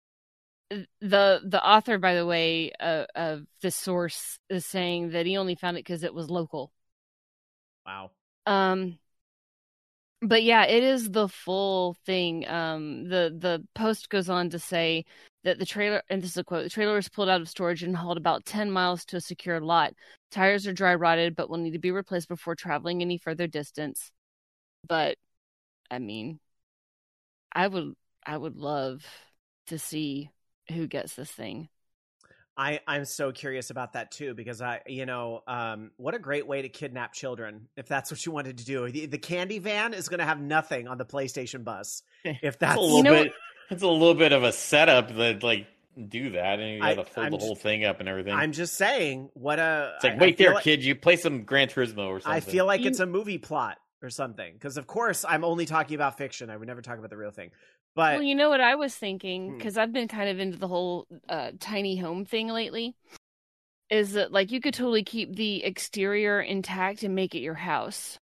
the the author, by the way, uh, of the source is saying that he only found it because it was local. Wow. Um, but yeah, it is the full thing. Um, the the post goes on to say that the trailer, and this is a quote, the trailer was pulled out of storage and hauled about ten miles to a secure lot. Tires are dry rotted, but will need to be replaced before traveling any further distance. But I mean, I would I would love to see who gets this thing. I, I'm so curious about that too, because I, you know, um, what a great way to kidnap children if that's what you wanted to do. The, the candy van is going to have nothing on the PlayStation bus. If that's a little you know, bit, it's a little bit of a setup that like do that, and you got to I- fold I'm the whole just- thing up and everything. I'm just saying, what a. it's like, I- wait I feel there, like- kid, you play some Gran Turismo or something. I feel like You- it's a movie plot or something, because of course I'm only talking about fiction. I would never talk about the real thing. But Well, you know what I was thinking, Hmm. because I've been kind of into the whole uh, tiny home thing lately, is that like you could totally keep the exterior intact and make it your house.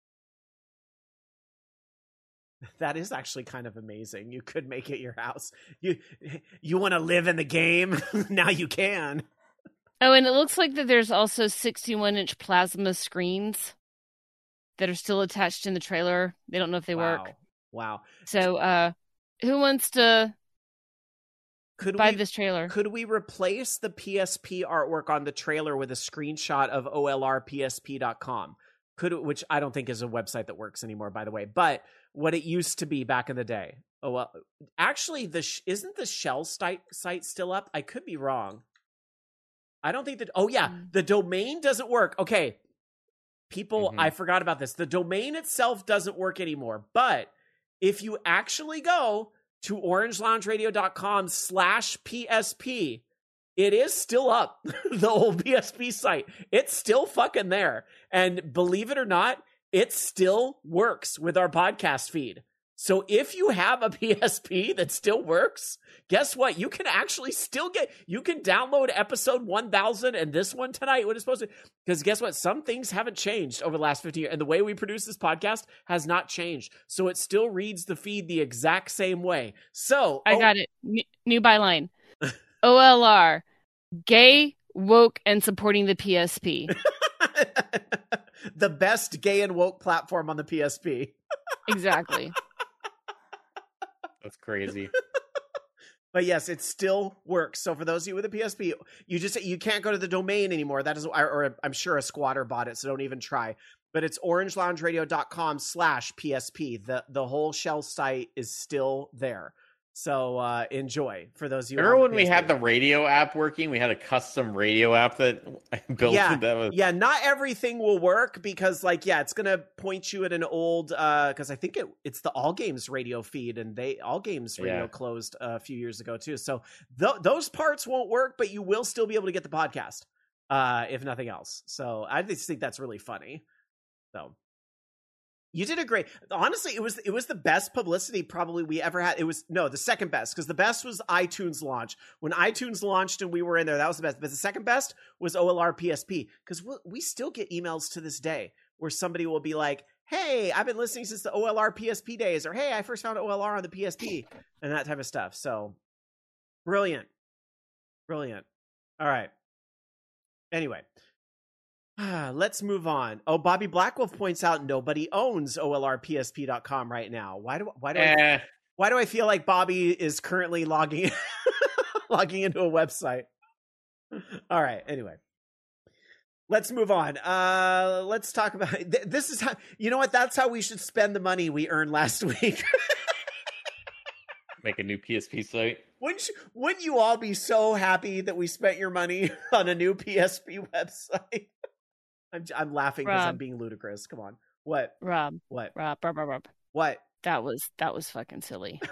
that is actually kind of amazing. You could make it your house. You you want to live in the game? Now you can. Oh, and it looks like that there's also sixty-one inch plasma screens that are still attached in the trailer. They don't know if they wow. work. Wow. So, uh, who wants to Could buy we this trailer? could we replace the P S P artwork on the trailer with a screenshot of O L R P S P dot com? Could which I don't think is a website that works anymore, by the way, but what it used to be back in the day. Oh well, actually, the sh- isn't the Shell site site still up? I could be wrong. I don't think that. Oh yeah, Mm. the domain doesn't work. Okay, people, Mhm. I forgot about this. The domain itself doesn't work anymore, but if you actually go to orangeloungeradio.com slash PSP, it is still up. The old P S P site. It's still fucking there. And believe it or not, it still works with our podcast feed. So if you have a P S P that still works, guess what? You can actually still get, you can download episode one thousand and this one tonight when it's supposed to, because guess what? Some things haven't changed over the last fifty years. And the way we produce this podcast has not changed. So it still reads the feed the exact same way. So I oh, got it. N- new byline. O L R, gay, woke, and supporting the P S P. the best gay and woke platform on the P S P. Exactly. That's crazy. But yes, it still works. So for those of you with a P S P, you just you can't go to the domain anymore. That is, or, or I'm sure a squatter bought it, so don't even try. But it's orangeloungeradio.com slash PSP. The the whole Shell site is still there. So uh, enjoy for those of you. Remember when we had the radio app working? We had a custom radio app that built. Yeah, that was... yeah. Not everything will work because, like, yeah, it's gonna point you at an old. Because uh, I think it it's the All Games radio feed, and they All Games radio yeah. closed a few years ago too. So th- those parts won't work, but you will still be able to get the podcast, uh, if nothing else. So I just think that's really funny. So. You did a great. Honestly, it was it was the best publicity probably we ever had. It was no the second best because the best was iTunes launch. When iTunes launched and we were in there, that was the best. But the second best was O L R P S P because we, we still get emails to this day where somebody will be like, "Hey, I've been listening since the O L R P S P days," or "Hey, I first found O L R on the P S P," and that type of stuff. So brilliant, brilliant. All right. Anyway. Let's move on. Oh, Bobby Blackwolf points out nobody owns O L R P S P dot com right now. Why do why do eh. I, why do I feel like Bobby is currently logging logging into a website? All right. Anyway, let's move on. Uh, let's talk about th- this. Is how you know what? That's how we should spend the money we earned last week. Make a new P S P site. Wouldn't you, wouldn't you all be so happy that we spent your money on a new P S P website? I'm I'm laughing because I'm being ludicrous. Come on. What? Rob. What? Rob, Rob, Rob, Rob. What? That was that was fucking silly.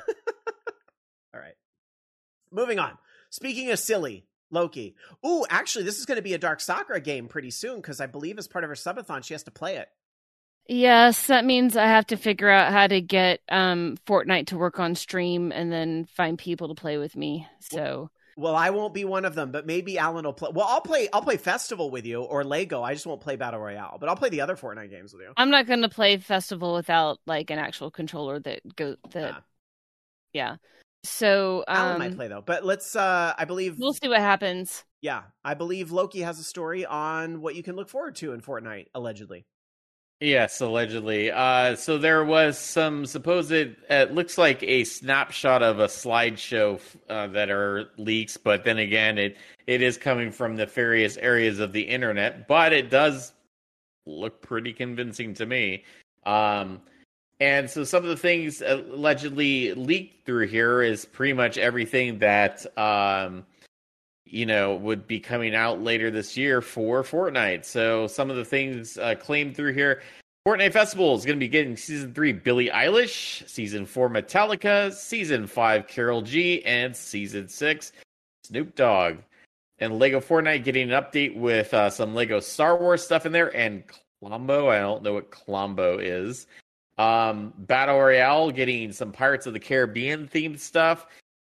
All right. Moving on. Speaking of silly, Loki. Ooh, actually, this is going to be a Dark Sakura game pretty soon because I believe as part of her subathon, she has to play it. Yes, that means I have to figure out how to get um, Fortnite to work on stream and then find people to play with me. So. Well, I won't be one of them, but maybe Alan will play. Well, I'll play. I'll play Festival with you or Lego. I just won't play Battle Royale, but I'll play the other Fortnite games with you. I'm not going to play Festival without like an actual controller that go that. Yeah. yeah. So um, Alan might play though, but let's. Uh, I believe we'll see what happens. Yeah, I believe Loki has a story on what you can look forward to in Fortnite, allegedly. Yes, allegedly. Uh, so there was some supposed, it looks like a snapshot of a slideshow uh, that are leaks, but then again, it it is coming from nefarious areas of the internet, but it does look pretty convincing to me. Um, and so some of the things allegedly leaked through here is pretty much everything that, um, you know, would be coming out later this year for Fortnite. So some of the things uh, claimed through here. Fortnite Festival is going to be getting Season three Billie Eilish, Season four Metallica, Season five Karol G, and Season six Snoop Dogg. And Lego Fortnite getting an update with uh, some Lego Star Wars stuff in there. And Klombo, I don't know what Klombo is. Um, Battle Royale getting some Pirates of the Caribbean themed stuff.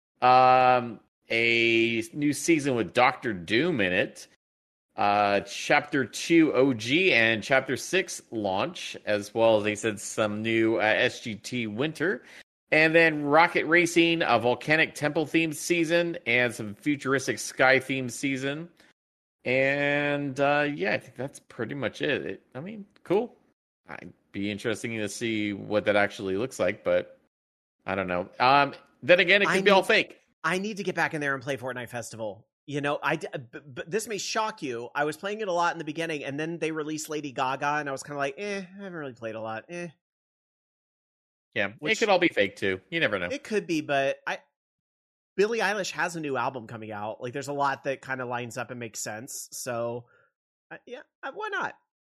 Um... A new season with Doctor Doom in it. Uh, Chapter two O G and Chapter six launch, as well as they said some new uh, S G T Winter. And then Rocket Racing, a Volcanic Temple themed season, and some futuristic sky themed season. And uh, yeah, I think that's pretty much it. it. I mean, cool. I'd be interesting to see what that actually looks like, but I don't know. Um, then again, it could I be need- all fake. I need to get back in there and play Fortnite Festival. You know, I but this may shock you. I was playing it a lot in the beginning, and then they released Lady Gaga, and I was kind of like, eh, I haven't really played a lot. Eh. Yeah, Which, it could all be fake too. You never know. It could be, but I Billie Eilish has a new album coming out. Like, there's a lot that kind of lines up and makes sense. So, uh, yeah, uh, why not?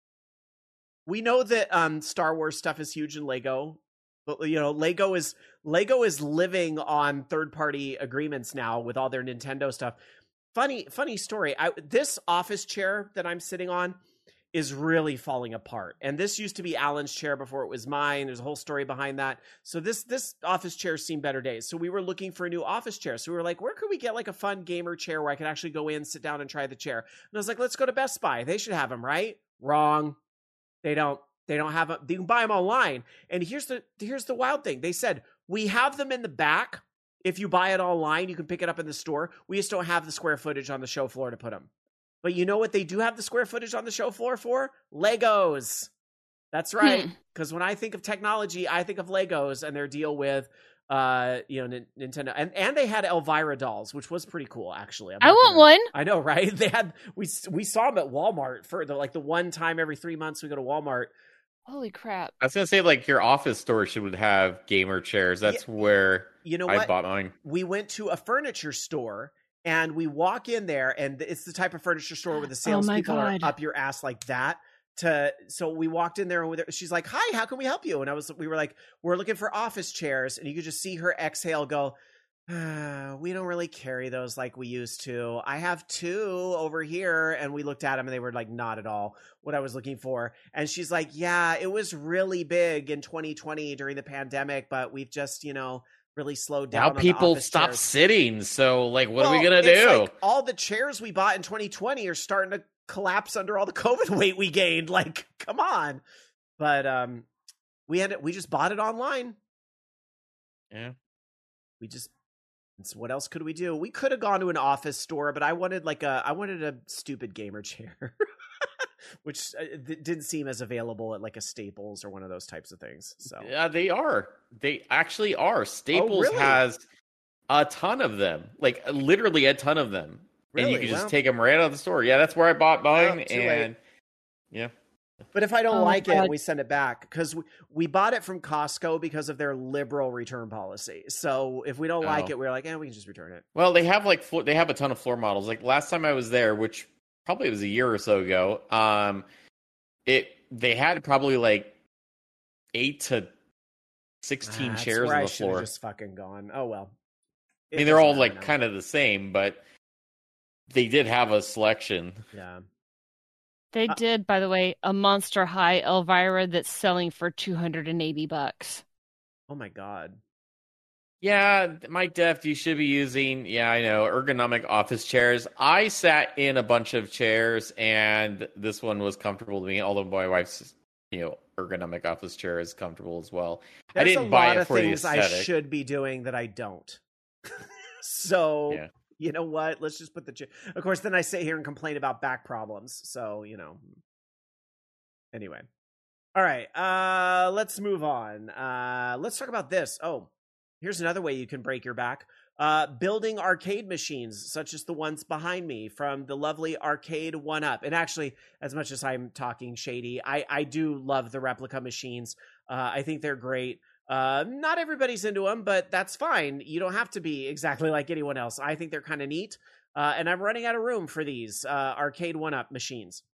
We know that um, Star Wars stuff is huge in Lego. But, you know, Lego is Lego is living on third-party agreements now with all their Nintendo stuff. Funny, funny story. I, this office chair that I'm sitting on is really falling apart. And this used to be Alan's chair before it was mine. There's a whole story behind that. So this this office chair's seen better days. So we were looking for a new office chair. So we were like, where could we get like a fun gamer chair where I could actually go in, sit down, and try the chair? And I was like, let's go to Best Buy. They should have them, right? Wrong. They don't. They don't have them. You can buy them online. And here's the here's the wild thing. They said, we have them in the back. If you buy it online, you can pick it up in the store. We just don't have the square footage on the show floor to put them. But you know what they do have the square footage on the show floor for? Legos. That's right. Because hmm. when I think of technology, I think of Legos and their deal with, uh, you know, N- Nintendo. And and they had Elvira dolls, which was pretty cool, actually. I'm I want gonna, one. I know, right? They had we we saw them at Walmart for the like the one time every three months we go to Walmart. Holy crap. I was gonna say, like, your office store should have gamer chairs. That's yeah, where you know I what? bought mine. We went to a furniture store, and we walk in there, and it's the type of furniture store where the salespeople oh are up your ass like that. To so we walked in there, and with her, she's like, "Hi, how can we help you?" And I was, we were like, "We're looking for office chairs," and you could just see her exhale, go, ah, "We don't really carry those like we used to. I have two over here," and we looked at them, and they were like, not at all what I was looking for. And she's like, "Yeah, it was really big in twenty twenty during the pandemic, but we've just, you know." really slowed down. Now people stop chairs. sitting. So like, what well, are we going to do? Like all the chairs we bought in twenty twenty are starting to collapse under all the COVID weight we gained. Like, come on. But um, we had it. We just bought it online. Yeah. We just, so what else could we do? We could have gone to an office store, but I wanted like a, I wanted a stupid gamer chair. Which uh, didn't seem as available at like a Staples or one of those types of things. So yeah, they are. They actually are. Staples oh, really? has a ton of them, like literally a ton of them, really? and you can well, just take them right out of the store. Yeah, that's where I bought mine, well, and late. yeah. But if I don't oh, like God. it, we send it back because we, we bought it from Costco because of their liberal return policy. So if we don't oh. like it, we're like, eh, we can just return it. Well, they have like they have a ton of floor models. Like last time I was there, which. Probably it was a year or so ago. Um, it they had probably like eight to sixteen ah, chairs on the I floor. Just fucking gone. Oh well. It I mean, they're all like now. kind of the same, but they did have a selection. Yeah. They uh, did, by the way, a Monster High Elvira that's selling for two hundred and eighty bucks. Oh my god. Yeah, Mike Deft, you should be using, yeah, I know, ergonomic office chairs. I sat in a bunch of chairs, and this one was comfortable to me, although my wife's, you know, ergonomic office chair is comfortable as well. There's I didn't a buy lot it of for things the I aesthetic. should be doing that I don't. So, yeah. You know what? Let's just put the chair. Of course, then I sit here and complain about back problems. So, you know. Anyway. All right. Uh, let's move on. Uh, let's talk about this. Oh. Here's another way you can break your back. Uh, building arcade machines, such as the ones behind me from the lovely Arcade one up. And actually, as much as I'm talking shady, I, I do love the replica machines. Uh, I think they're great. Uh, not everybody's into them, but that's fine. You don't have to be exactly like anyone else. I think they're kind of neat. Uh, and I'm running out of room for these uh, Arcade one up machines.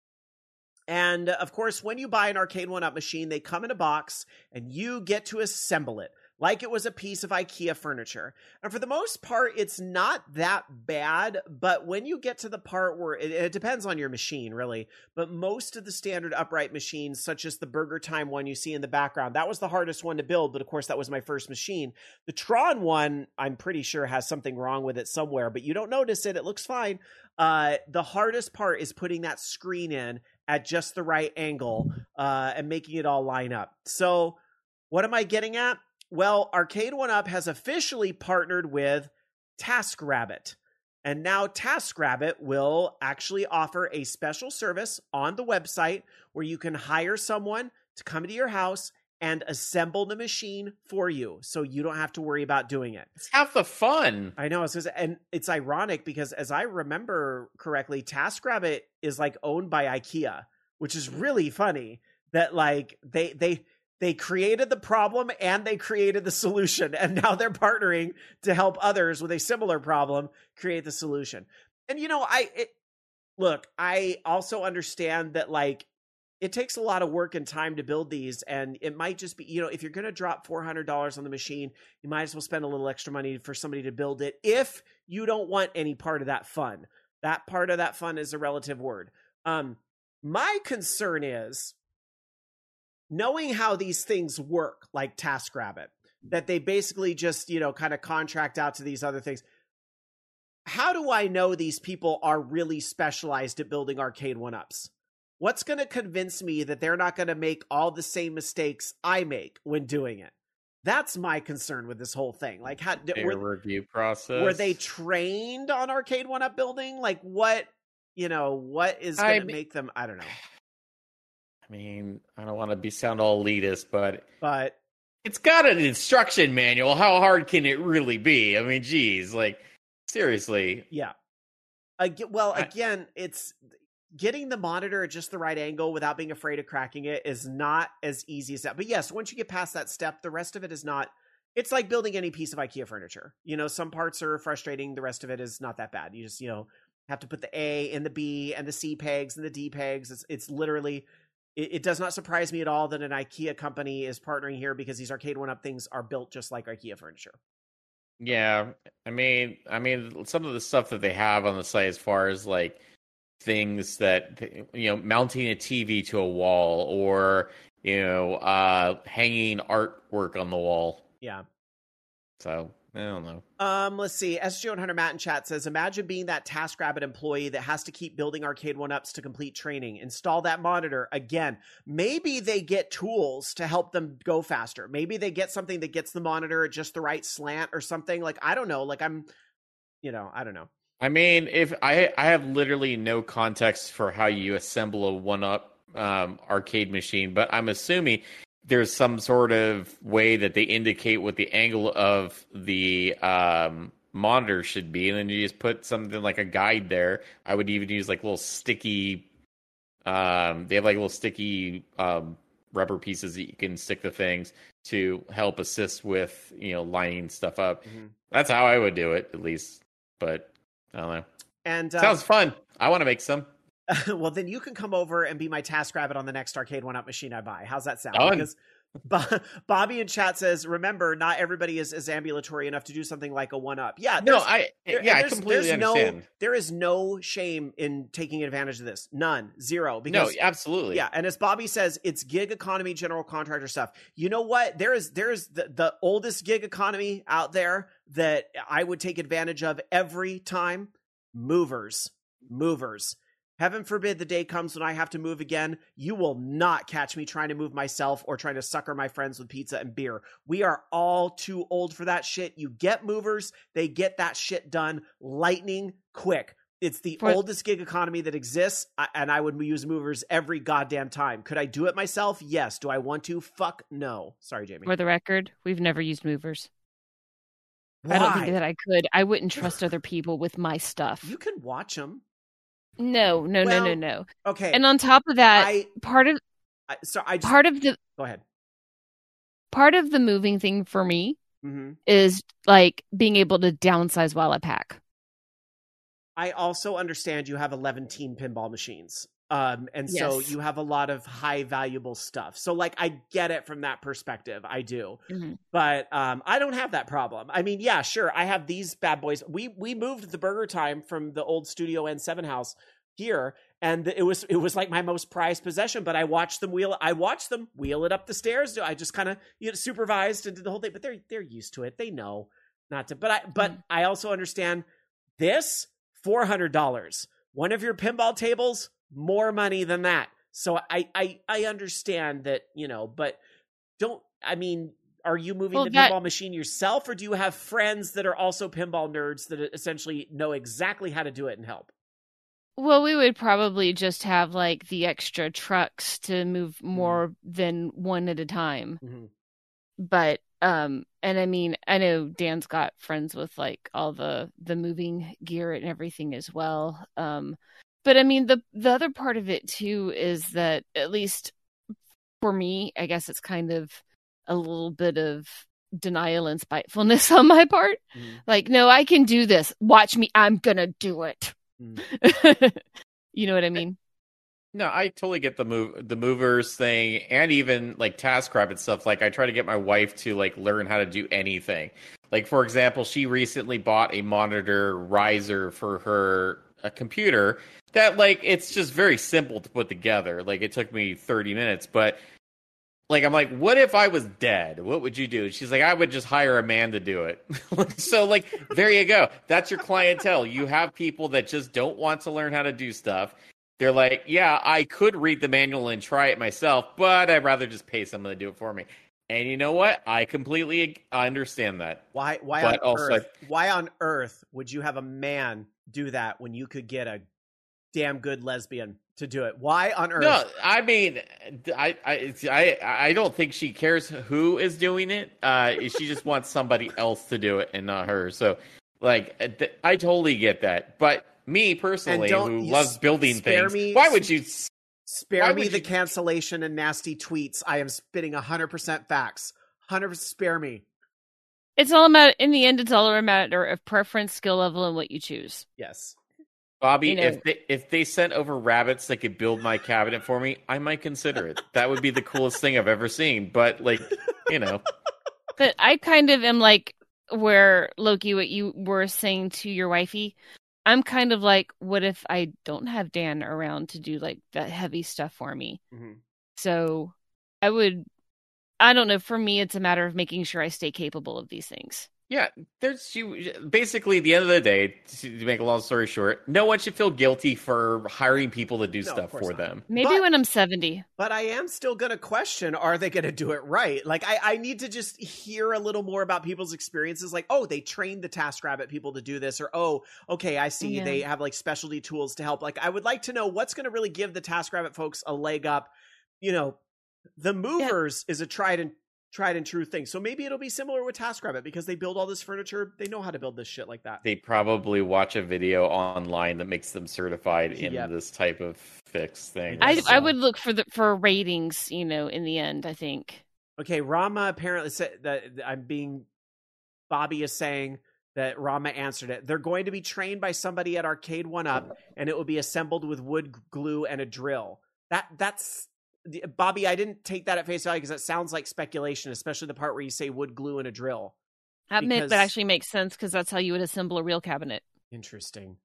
And of course, when you buy an Arcade one up machine, they come in a box and you get to assemble it. Like it was a piece of IKEA furniture. And for the most part, it's not that bad. But when you get to the part where it, it depends on your machine, really. But most of the standard upright machines, such as the Burger Time one you see in the background, that was the hardest one to build. But of course, that was my first machine. The Tron one, I'm pretty sure has something wrong with it somewhere, but you don't notice it. It looks fine. Uh, the hardest part is putting that screen in at just the right angle uh, and making it all line up. So what am I getting at? Well, Arcade one up has officially partnered with TaskRabbit. And now TaskRabbit will actually offer a special service on the website where you can hire someone to come into your house and assemble the machine for you. So you don't have to worry about doing it. It's half the fun. I know. It's, and it's ironic because as I remember correctly, TaskRabbit is like owned by IKEA, which is really funny that like they, they, They created the problem and they created the solution. And now they're partnering to help others with a similar problem create the solution. And, you know, I it, look, I also understand that, like, it takes a lot of work and time to build these. And it might just be, you know, if you're going to drop four hundred dollars on the machine, you might as well spend a little extra money for somebody to build it if you don't want any part of that fun. That part of that fun is a relative word. Um, my concern is, knowing how these things work, like TaskRabbit, that they basically just, you know, kind of contract out to these other things. How do I know these people are really specialized at building Arcade one ups? What's going to convince me that they're not going to make all the same mistakes I make when doing it? That's my concern with this whole thing. Like, how were, review process? Were they trained on Arcade one up building? Like, what, you know, what is going to make them? I don't know. I mean, I don't want to be sound all elitist, but but it's got an instruction manual. How hard can it really be? I mean, geez, like seriously. Yeah. Uh, well, again, it's getting the monitor at just the right angle without being afraid of cracking it is not as easy as that. But yes, once you get past that step, the rest of it is not. It's like building any piece of IKEA furniture. You know, some parts are frustrating. The rest of it is not that bad. You just, you know, have to put the A and the B and the C pegs and the D pegs. It's, it's literally, it, it does not surprise me at all that an IKEA company is partnering here because these Arcade one-Up things are built just like IKEA furniture. Yeah. I mean, I mean, some of the stuff that they have on the site as far as like things that, you know, mounting a T V to a wall or, you know, uh, hanging artwork on the wall. Yeah. So, I don't know. Um, let's see. S J one hundred Matt in chat says, imagine being that TaskRabbit employee that has to keep building Arcade one-Ups to complete training. Install that monitor. Again, maybe they get tools to help them go faster. Maybe they get something that gets the monitor at just the right slant or something. Like, I don't know. Like, I'm, you know, I don't know. I mean, if I I have literally no context for how you assemble a one-up um, arcade machine, but I'm assuming there's some sort of way that they indicate what the angle of the um, monitor should be, and then you just put something like a guide there. I would even use like little sticky. Um, they have like little sticky um, rubber pieces that you can stick the things to help assist with, you know, lining stuff up. Mm-hmm. That's how I would do it, at least. But I don't know. And uh, sounds fun. I want to make some. Well, then you can come over and be my TaskRabbit on the next Arcade one-Up machine I buy. How's that sound? Oh, because Bo- Bobby in chat says, remember, not everybody is, is ambulatory enough to do something like a one-up. Yeah, no, I there, yeah, I completely understand. No, there is no shame in taking advantage of this. None. Zero. Because, no, absolutely. Yeah, and as Bobby says, it's gig economy, general contractor stuff. You know what? There is there is the, the oldest gig economy out there that I would take advantage of every time. Movers. Movers. Heaven forbid the day comes when I have to move again. You will not catch me trying to move myself or trying to sucker my friends with pizza and beer. We are all too old for that shit. You get movers, they get that shit done lightning quick. It's the for- oldest gig economy that exists, and I would use movers every goddamn time. Could I do it myself? Yes. Do I want to? Fuck no. Sorry, Jamie. For the record, we've never used movers. Why? I don't think that I could. I wouldn't trust other people with my stuff. You can watch them. No, no, well, no, no, no. Okay. And on top of that, I, part of I, so I just, part of the go ahead. Part of the moving thing for me mm-hmm. is like being able to downsize while I pack. I also understand you have eleven teen pinball machines. Um, and yes. so you have a lot of high valuable stuff. So like, I get it from that perspective. I do, mm-hmm. but, um, I don't have that problem. I mean, yeah, sure. I have these bad boys. We, we moved the Burger Time from the old Studio N seven house here. And it was, it was like my most prized possession, but I watched them wheel, I watched them wheel it up the stairs. I just kind of, you know, supervised and did the whole thing, but they're, they're used to it. They know not to, but I, but mm-hmm. I also understand this four hundred dollars, one of your pinball tables, more money than that. So I, I, I understand that, you know, but don't, I mean, are you moving well, the that, pinball machine yourself, or do you have friends that are also pinball nerds that essentially know exactly how to do it and help? Well, we would probably just have like the extra trucks to move more mm-hmm. than one at a time. Mm-hmm. But, um, and I mean, I know Dan's got friends with like all the, the moving gear and everything as well. Um, But I mean, the the other part of it too is that, at least for me, I guess it's kind of a little bit of denial and spitefulness on my part. Mm. Like, no, I can do this. Watch me. I'm gonna do it. Mm. You know what I mean? No, I totally get the move, the movers thing, and even like TaskRabbit stuff. Like, I try to get my wife to like learn how to do anything. Like, for example, she recently bought a monitor riser for her a computer that, like, it's just very simple to put together. Like, it took me thirty minutes, but like, I'm like, what if I was dead? What would you do? She's like, I would just hire a man to do it. So, like, there you go. That's your clientele. You have people that just don't want to learn how to do stuff. They're like, yeah, I could read the manual and try it myself, but I'd rather just pay someone to do it for me. And you know what? I completely understand that. Why? Why but on also, earth? Why on earth would you have a man do that when you could get a damn good lesbian to do it? Why on earth? No, I mean, I, I, I, I don't think she cares who is doing it. Uh, she just wants somebody else to do it and not her. So, like, I totally get that. But me personally, don't who you loves building spare things, me- why would you? s- Spare Why me would the you- cancellation and nasty tweets. I am spitting one hundred percent facts. one hundred percent spare me. It's all about, in the end, it's all a matter of preference, skill level, and what you choose. Yes. Bobby, You know- if they if they sent over rabbits that could build my cabinet for me, I might consider it. That would be the coolest thing I've ever seen. But like, you know, But I kind of am like where, Loki, what you were saying to your wifey, I'm kind of like, what if I don't have Dan around to do like that heavy stuff for me? Mm-hmm. So I would, I don't know. For me, it's a matter of making sure I stay capable of these things. yeah. There's you. Basically, at the end of the day, to make a long story short, no one should feel guilty for hiring people to do No, of stuff course for not. them. Maybe But- when I'm seventy. But I am still going to question, are they going to do it right? Like, I, I need to just hear a little more about people's experiences. Like, oh, they trained the TaskRabbit people to do this. Or, oh, okay, I see. Yeah. They have, like, specialty tools to help. Like, I would like to know what's going to really give the TaskRabbit folks a leg up. You know, the movers is a tried and tried and true thing. So maybe it'll be similar with TaskRabbit because they build all this furniture. They know how to build this shit like that. They probably watch a video online that makes them certified in Yep. this type of fix thing. I, Yes. I would look for the for ratings, you know, in the end, I think. Okay, Rama apparently said that I'm being. Bobby is saying that Rama answered it. They're going to be trained by somebody at Arcade One Up, and it will be assembled with wood glue and a drill. That that's Bobby. I didn't take that at face value because that sounds like speculation, especially the part where you say wood glue and a drill. That, ma- Because- that actually makes sense because that's how you would assemble a real cabinet. Interesting.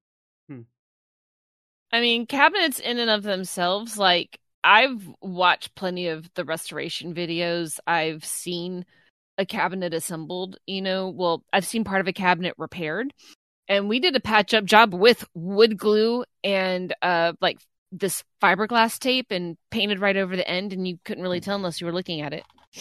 I mean, cabinets in and of themselves, like, I've watched plenty of the restoration videos. I've seen a cabinet assembled, you know, well, I've seen part of a cabinet repaired. And we did a patch up job with wood glue and uh like this fiberglass tape and painted right over the end, and you couldn't really tell unless you were looking at it.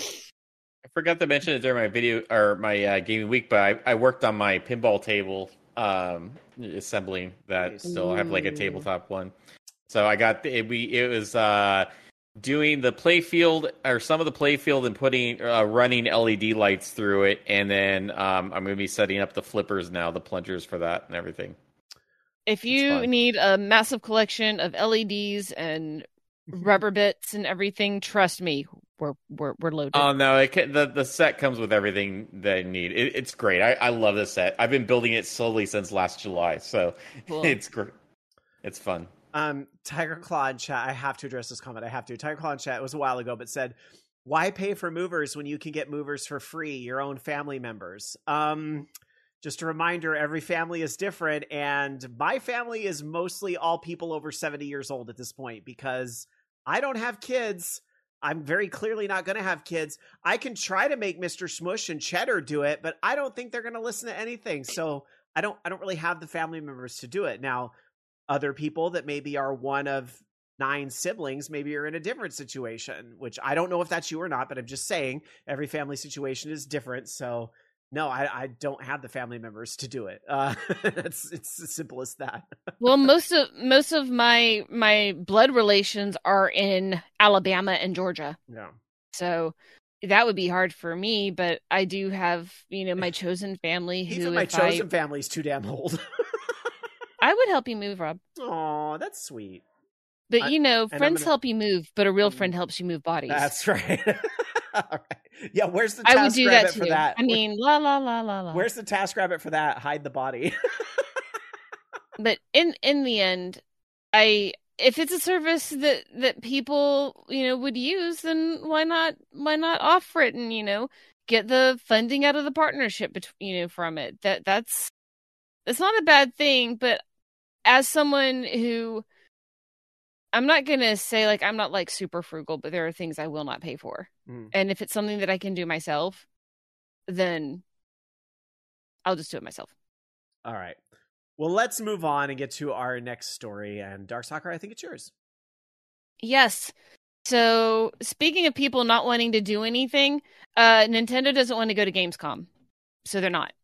I forgot to mention it during my video or my uh, gaming week, but I, I worked on my pinball table um, assembling that. Nice. Still have like a Ooh. tabletop one. So I got it. We it was uh, doing the play field or some of the play field and putting uh, running L E D lights through it, and then um, I'm going to be setting up the flippers now, the plungers for that and everything. If you fun. need a massive collection of L E Ds and rubber bits and everything, trust me, we're we're we're loaded. Oh no! It can, the the set comes with everything that I need. It, it's great. I, I love this set. I've been building it slowly since last July, so Cool. it's great. It's fun. Um, Tiger Claw in chat. I have to address this comment. I have to. Tiger Claw in chat. It was a while ago, but said, "Why pay for movers when you can get movers for free? Your own family members." Um, just a reminder: every family is different, and my family is mostly all people over seventy years old at this point because I don't have kids. I'm very clearly not going to have kids. I can try to make Mister Smush and Cheddar do it, but I don't think they're going to listen to anything. So I don't. I don't really have the family members to do it now. Other people that maybe are one of nine siblings, maybe are in a different situation, which I don't know if that's you or not, but I'm just saying every family situation is different. So no, I, I don't have the family members to do it. Uh, it's, it's as simple as that. Well, most of most of my my blood relations are in Alabama and Georgia, Yeah. so that would be hard for me. But I do have, you know, my chosen family who, Even my if chosen family's too damn old. I, I would help you move, Rob. Oh, that's sweet. But I- you know, I'm friends gonna- help you move, but a real Mm. friend helps you move bodies. That's right. All right. Yeah, where's the I would do that TaskRabbit too. for that? I mean, la la la la la. Where's the TaskRabbit for that? Hide the body. But in in the end, I if it's a service that that people, you know, would use, then why not why not offer it and, you know, get the funding out of the partnership between, you know, from it. That that's that's not a bad thing, but as someone who, I'm not going to say like I'm not like super frugal, but there are things I will not pay for. Mm. And if it's something that I can do myself, then I'll just do it myself. All right. Well, let's move on and get to our next story. And Dark Soccer, I think it's yours. Yes. So, speaking of people not wanting to do anything, uh, Nintendo doesn't want to go to Gamescom. So they're not.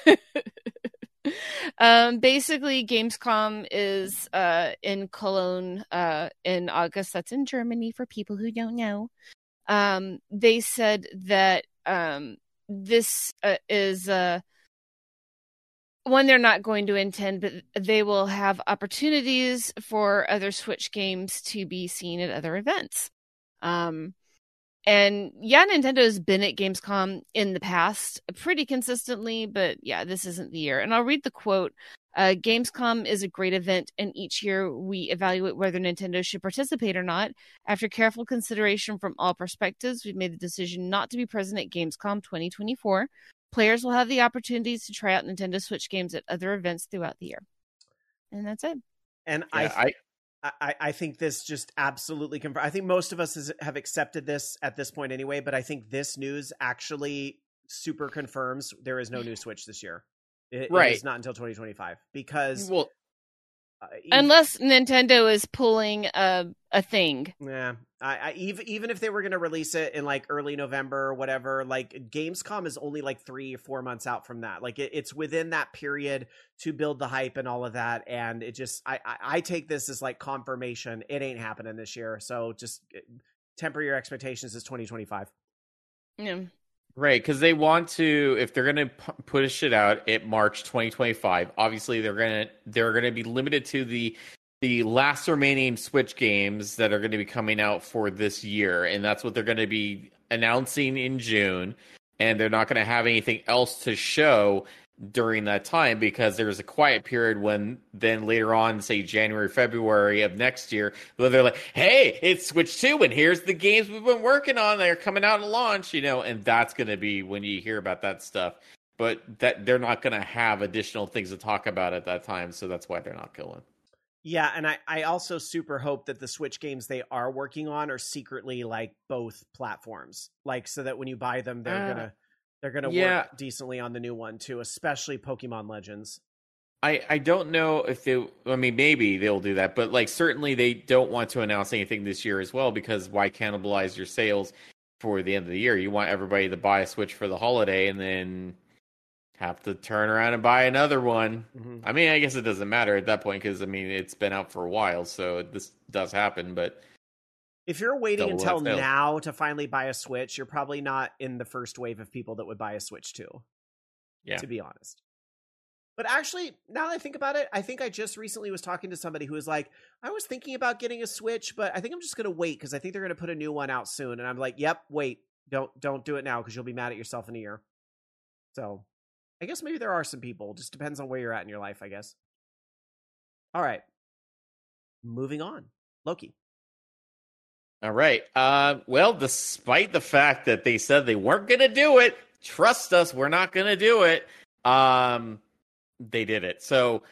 um, basically, Gamescom is uh, in Cologne uh, in August. That's in Germany for people who don't know. Um, they said that um, this uh, is... Uh, one, they're not going to intend, but they will have opportunities for other Switch games to be seen at other events. Um, and yeah, Nintendo has been at Gamescom in the past pretty consistently, but yeah, this isn't the year. And I'll read the quote. Uh, Gamescom is a great event, and each year we evaluate whether Nintendo should participate or not. After careful consideration from all perspectives, we've made the decision not to be present at Gamescom twenty twenty-four. Players will have the opportunities to try out Nintendo Switch games at other events throughout the year. And that's it. And Yeah, I, th- I I, I think this just absolutely confirms. I think most of us has, have accepted this at this point anyway, but I think this news actually super confirms there is no new Switch this year. It, Right. it is not until twenty twenty-five because well, uh, even, Unless Nintendo is pulling a a thing. yeah, I, I even even if they were going to release it in like early November or whatever, like Gamescom is only like three or four months out from that. Like it, it's within that period to build the hype and all of that, and it just I, I I take this as like confirmation it ain't happening this year. So just temper your expectations as twenty twenty-five. Yeah. right, because they want to, if they're going to p- push it out at March twenty twenty-five, obviously they're going to they're going to be limited to the the last remaining Switch games that are going to be coming out for this year, and that's what they're going to be announcing in June. And they're not going to have anything else to show during that time because there's a quiet period when then later on, say January, February of next year, where they're like, hey, it's Switch two and here's the games we've been working on. They're coming out at launch, you know, and that's going to be when you hear about that stuff. But that they're not going to have additional things to talk about at that time, so that's why they're not going. Yeah, and I, I also super hope that the Switch games they are working on are secretly like both platforms, like so that when you buy them, they're Uh, gonna they're gonna yeah. work decently on the new one too, especially Pokemon Legends. I, I don't know if they, I mean, maybe they'll do that, but like certainly they don't want to announce anything this year as well because why cannibalize your sales for the end of the year? You want everybody to buy a Switch for the holiday and then have to turn around and buy another one. Mm-hmm. I mean, I guess it doesn't matter at that point because, I mean, it's been out for a while, so this does happen, but If you're waiting Double until that sales. now to finally buy a Switch, you're probably not in the first wave of people that would buy a Switch too, yeah. to be honest. But actually, now that I think about it, I think I just recently was talking to somebody who was like, I was thinking about getting a Switch, but I think I'm just going to wait because I think they're going to put a new one out soon. And I'm like, yep, wait, don't don't do it now because you'll be mad at yourself in a year. So I guess maybe there are some people. Just depends on where you're at in your life, I guess. All right. Moving on. Loki. All right. Uh, well, despite the fact that they said they weren't going to do it, trust us, we're not going to do it. Um, they did it. So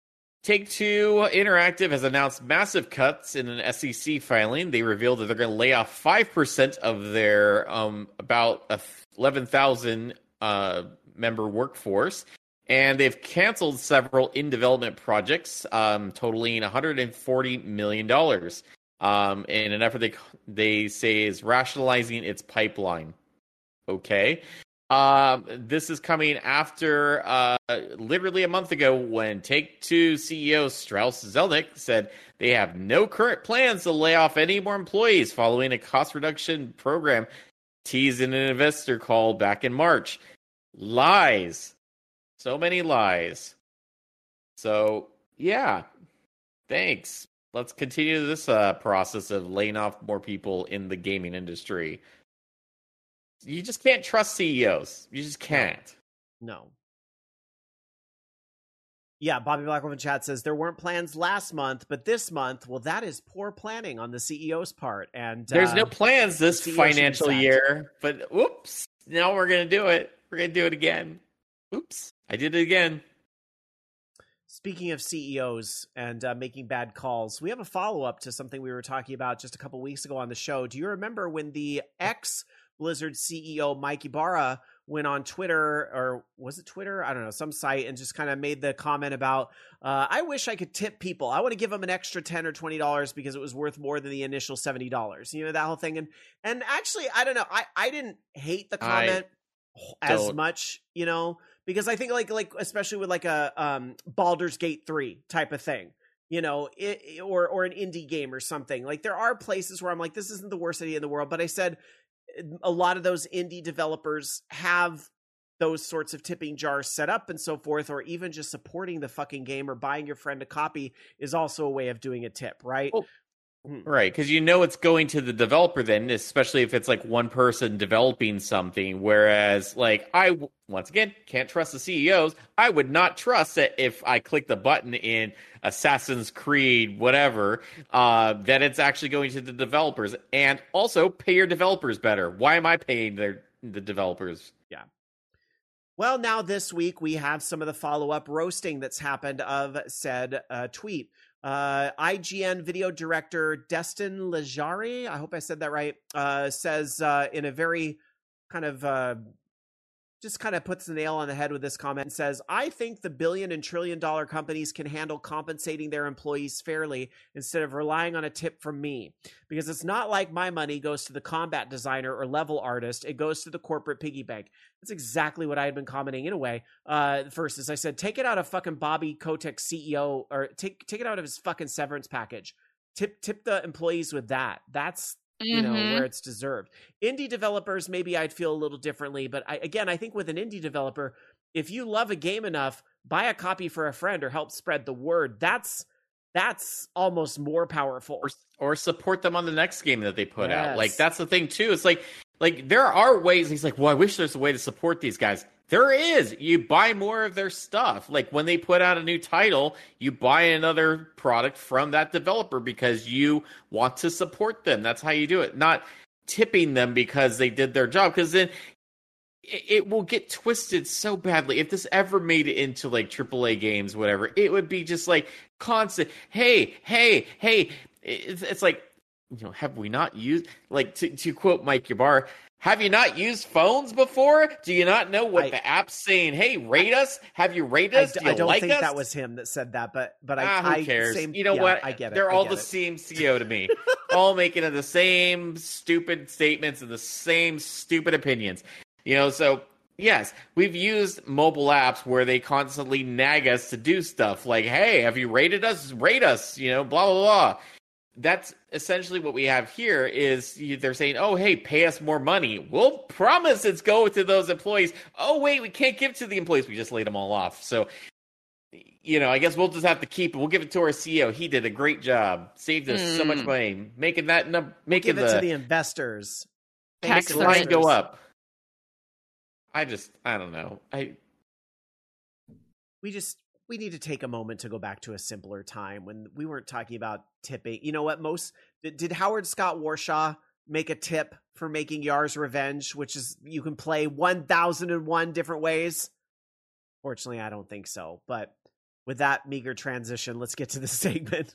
Take-Two Interactive has announced massive cuts in an S E C filing. They revealed that they're going to lay off five percent of their um, about eleven thousand uh, member workforce. And they've canceled several in-development projects, um, totaling one hundred forty million dollars. Um, in an effort they they say is rationalizing its pipeline. Okay. Um, this is coming after uh, literally a month ago when Take-Two C E O Strauss Zelnick said they have no current plans to lay off any more employees following a cost reduction program teased in an investor call back in March. Lies. So many lies. So, yeah. Thanks. Let's continue this uh, process of laying off more people in the gaming industry. You just can't trust C E Os. You just can't. No. Yeah, Bobby Blackwolf in chat says there weren't plans last month, but this month, well, that is poor planning on the C E O's part. And there's uh, no plans this C E O should be financial sacked. year, but whoops, now we're gonna do it. We're gonna do it again. Oops, I did it again. Speaking of C E Os and uh, making bad calls, we have a follow-up to something we were talking about just a couple weeks ago on the show. Do you remember when the ex-Blizzard C E O Mike Ibarra went on Twitter, or was it Twitter? I don't know, some site, and just kind of made the comment about, uh, I wish I could tip people. I want to give them an extra ten or twenty dollars because it was worth more than the initial seventy dollars. You know, that whole thing. And and actually, I don't know, I, I didn't hate the comment I as don't. much, you know, because I think like like especially with like a um Baldur's Gate three type of thing, you know, it, or or an indie game or something. Like there are places where I'm like, this isn't the worst idea in the world, but I said a lot of those indie developers have those sorts of tipping jars set up and so forth, or even just supporting the fucking game or buying your friend a copy is also a way of doing a tip, right? Well, right, because you know it's going to the developer then, especially if it's like one person developing something. Whereas, like, I, once again, can't trust the C E Os. I would not trust that if I click the button in Assassin's Creed, whatever, uh, that it's actually going to the developers. And also, pay your developers better. Why am I paying their the developers? Yeah. Well, now this week we have some of the follow-up roasting that's happened of said uh, tweet. Uh, I G N video director Destin Lejari, I hope I said that right, uh, says uh, in a very kind of uh, just kind of puts the nail on the head with this comment and says, I think the billion and trillion dollar companies can handle compensating their employees fairly instead of relying on a tip from me. Because it's not like my money goes to the combat designer or level artist. It goes to the corporate piggy bank. That's exactly what I had been commenting in a way. Uh, first, as I said, take it out of fucking Bobby Kotick's C E O, or take take it out of his fucking severance package. Tip tip the employees with that. That's, you know, mm-hmm. where it's deserved. Indie developers, maybe I'd feel a little differently. But I, again, I think with an indie developer, if you love a game enough, buy a copy for a friend or help spread the word. That's that's almost more powerful. Or, or support them on the next game that they put yes. out. Like, that's the thing, too. It's like, like there are ways. He's like, well, I wish there's a way to support these guys. There is. You buy more of their stuff. Like, when they put out a new title, you buy another product from that developer because you want to support them. That's how you do it. Not tipping them because they did their job. Because then it, it will get twisted so badly. If this ever made it into, like, triple A games, whatever, it would be just, like, constant, hey, hey, hey. It's, it's like, you know, have we not used, like, to, to quote Mike Yabar, have you not used phones before? Do you not know what I, the app's saying? Hey, rate us. Have you rated us? I, Do you I don't like think us? that was him that said that, but but I, ah, who I cares? Same, you know yeah, what? I get it. They're I all get the it. same C E O to me, all making the same stupid statements and the same stupid opinions. You know, so yes, we've used mobile apps where they constantly nag us to do stuff like, "Hey, have you rated us? Rate us." You know, blah blah blah. That's essentially what we have here is they're saying, oh, hey, pay us more money. We'll promise it's going to those employees. Oh, wait, we can't give it to the employees. We just laid them all off. So, you know, I guess we'll just have to keep it. We'll give it to our C E O. He did a great job. Saved us mm. so much money. Making that, num- making we'll give the, it to the investors. Tax line go up. I just, I don't know. I. We just... We need to take a moment to go back to a simpler time when we weren't talking about tipping. You know what? Most did, did Howard Scott Warshaw make a tip for making Yar's Revenge, which is you can play one thousand one different ways? Fortunately, I don't think so. But with that meager transition, let's get to the segment.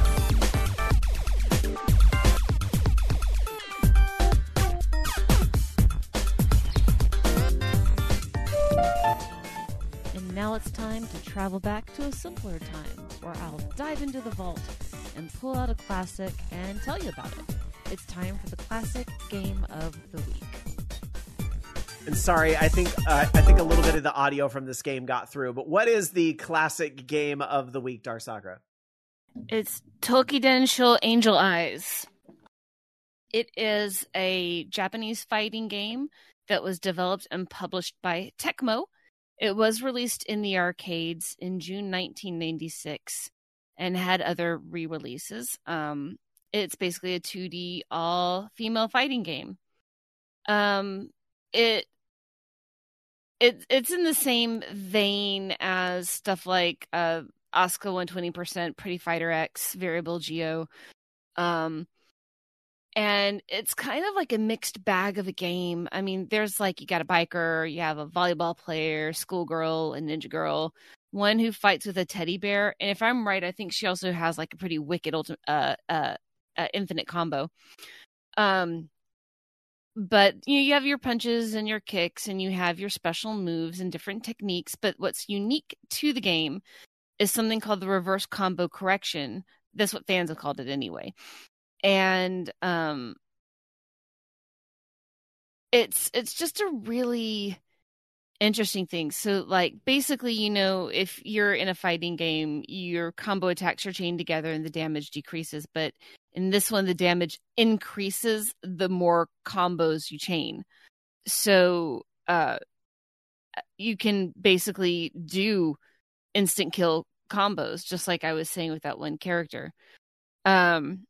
Now it's time to travel back to a simpler time where I'll dive into the vault and pull out a classic and tell you about it. It's time for the classic game of the week. And sorry, I think uh, I think a little bit of the audio from this game got through, but what is the classic game of the week, Darsakra? It's Tokiden Sho Angel Eyes. It is a Japanese fighting game that was developed and published by Tecmo. It was released in the arcades in June nineteen ninety-six and had other re-releases. Um, it's basically a two D all-female fighting game. Um, it it it's in the same vein as stuff like uh, Asuka one hundred twenty percent, Pretty Fighter X, Variable Geo. Um, And it's kind of like a mixed bag of a game. I mean, there's like, you got a biker, you have a volleyball player, schoolgirl, and ninja girl, one who fights with a teddy bear. And if I'm right, I think she also has like a pretty wicked ulti- uh, uh, uh, infinite combo. Um, but you know, you have your punches and your kicks, and you have your special moves and different techniques. But what's unique to the game is something called the reverse combo correction. That's what fans have called it anyway. And um, it's it's just a really interesting thing. So, like, basically, you know, if you're in a fighting game, your combo attacks are chained together and the damage decreases. But in this one, the damage increases the more combos you chain. So, uh, you can basically do instant kill combos, just like I was saying with that one character. Um,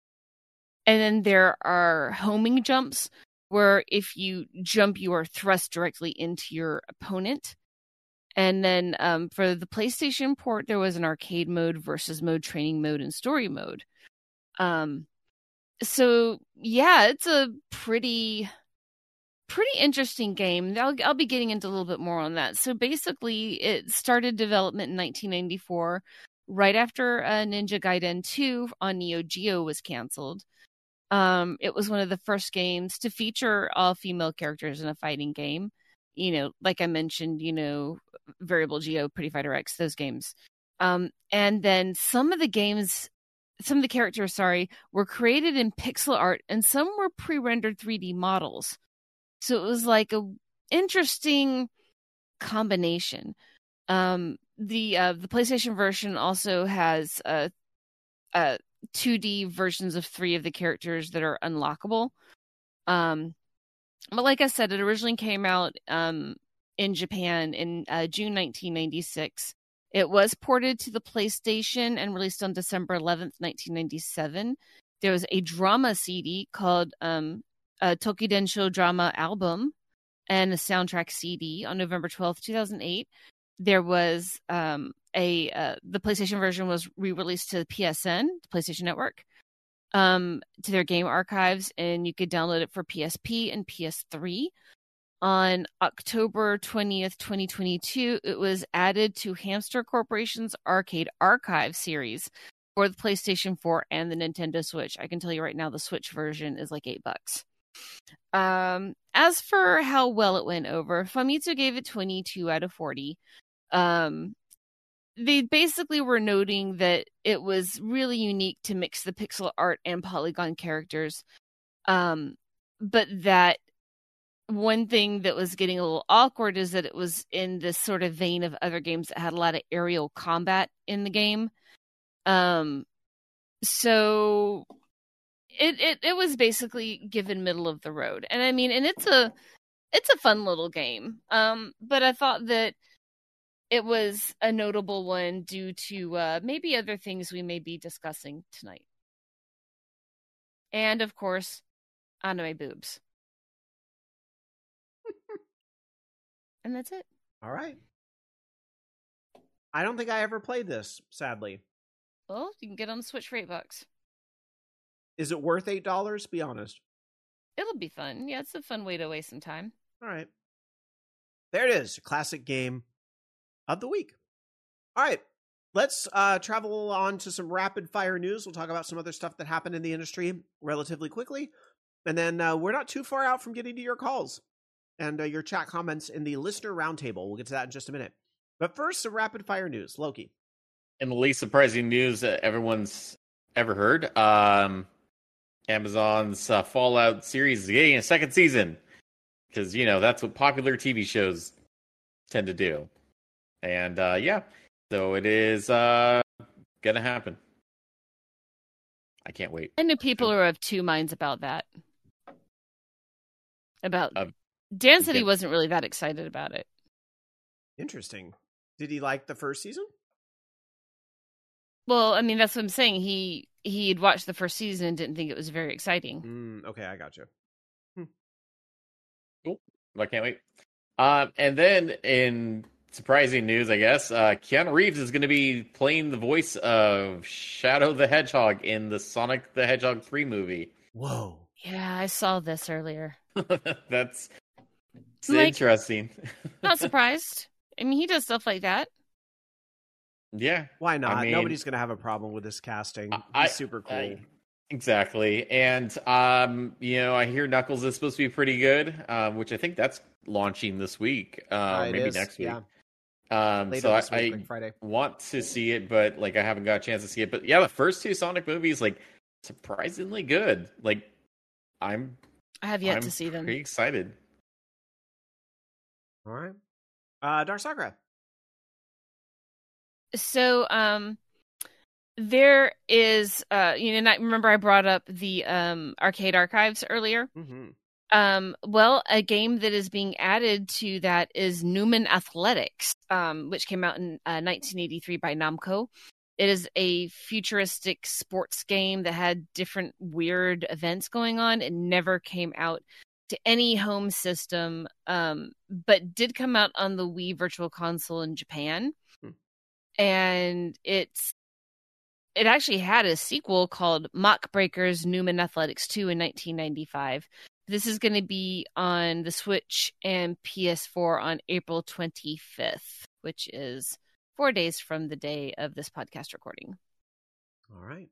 and then there are homing jumps, where if you jump, you are thrust directly into your opponent. And then um, for the PlayStation port, there was an arcade mode, versus mode, training mode, and story mode. Um, so yeah, it's a pretty, pretty interesting game. I'll, I'll be getting into a little bit more on that. So basically, it started development in nineteen ninety-four, right after uh, Ninja Gaiden two on Neo Geo was canceled. Um, it was one of the first games to feature all female characters in a fighting game. You know, like I mentioned, you know, Variable Geo, Pretty Fighter X, those games. Um, and then some of the games, some of the characters, sorry, were created in pixel art, and some were pre-rendered three D models. So it was like a interesting combination. Um, the uh, the PlayStation version also has uh, uh, two D versions of three of the characters that are unlockable. Um, but like I said, it originally came out um, in Japan in uh, June nineteen ninety-six. It was ported to the PlayStation and released on December eleventh, nineteen ninety-seven. There was a drama C D called um, a Tokidensho Drama Album and a soundtrack C D on November twelfth, two thousand eight. There was um, a uh, the PlayStation version was re-released to the P S N, the PlayStation Network, um, to their game archives, and you could download it for P S P and P S three. On October twentieth, twenty twenty-two, it was added to Hamster Corporation's Arcade Archive series for the PlayStation four and the Nintendo Switch. I can tell you right now, the Switch version is like eight bucks. Um, as for how well it went over, Famitsu gave it twenty-two out of forty. Um, they basically were noting that it was really unique to mix the pixel art and polygon characters. Um, but that one thing that was getting a little awkward is that it was in this sort of vein of other games that had a lot of aerial combat in the game. Um, so it, it, it was basically given middle of the road. And I mean, and it's a, it's a fun little game. Um, but I thought that it was a notable one due to uh, maybe other things we may be discussing tonight. And of course, anime boobs. And that's it. All right. I don't think I ever played this, sadly. Well, you can get on the Switch for eight bucks. Is it worth eight dollars? Be honest. It'll be fun. Yeah, it's a fun way to waste some time. All right. There it is. Classic game of the week. All right. Let's uh, travel on to some rapid fire news. We'll talk about some other stuff that happened in the industry relatively quickly. And then uh, we're not too far out from getting to your calls and uh, your chat comments in the listener roundtable. We'll get to that in just a minute. But first, some rapid fire news. Loki. And the least surprising news that everyone's ever heard, um, Amazon's uh, Fallout series is getting a second season. Because, you know, that's what popular T V shows tend to do. And, uh, yeah, so it is uh, going to happen. I can't wait. I know people are of two minds about that. About uh, Dan said yeah. he wasn't really that excited about it. Interesting. Did he like the first season? Well, I mean, that's what I'm saying. He he'd watched the first season and didn't think it was very exciting. Mm, okay, I got you. Hmm. Cool. I can't wait. Uh, and then in surprising news, I guess, uh, Keanu Reeves is going to be playing the voice of Shadow the Hedgehog in the Sonic the Hedgehog three movie. Whoa. Yeah, I saw this earlier. That's it's Like, interesting. Not surprised. I mean, he does stuff like that. Yeah. Why not? I mean, Nobody's going to have a problem with this casting. He's I, super cool. I, exactly. And, um, you know, I hear Knuckles is supposed to be pretty good, um, which I think that's launching this week, uh, Uh, it maybe is, next week. yeah. Um, Later so I, this week, I like Friday. want to see it, but like I haven't got a chance to see it. But yeah, the first two Sonic movies, like surprisingly good. Like I'm, I have yet I'm to see them. pretty excited. All right. Uh, Darsakra. So, um, there is, uh, you know, and I remember I brought up the um arcade archives earlier. Mm-hmm. Um, well, a game that is being added to that is Newman Athletics, um, which came out in uh, nineteen eighty-three by Namco. It is a futuristic sports game that had different weird events going on. It never came out to any home system, um, but did come out on the Wii Virtual Console in Japan. Hmm. And it's it actually had a sequel called Mock Breakers Newman Athletics two in nineteen ninety-five. This is going to be on the Switch and P S four on April twenty-fifth, which is four days from the day of this podcast recording. All right.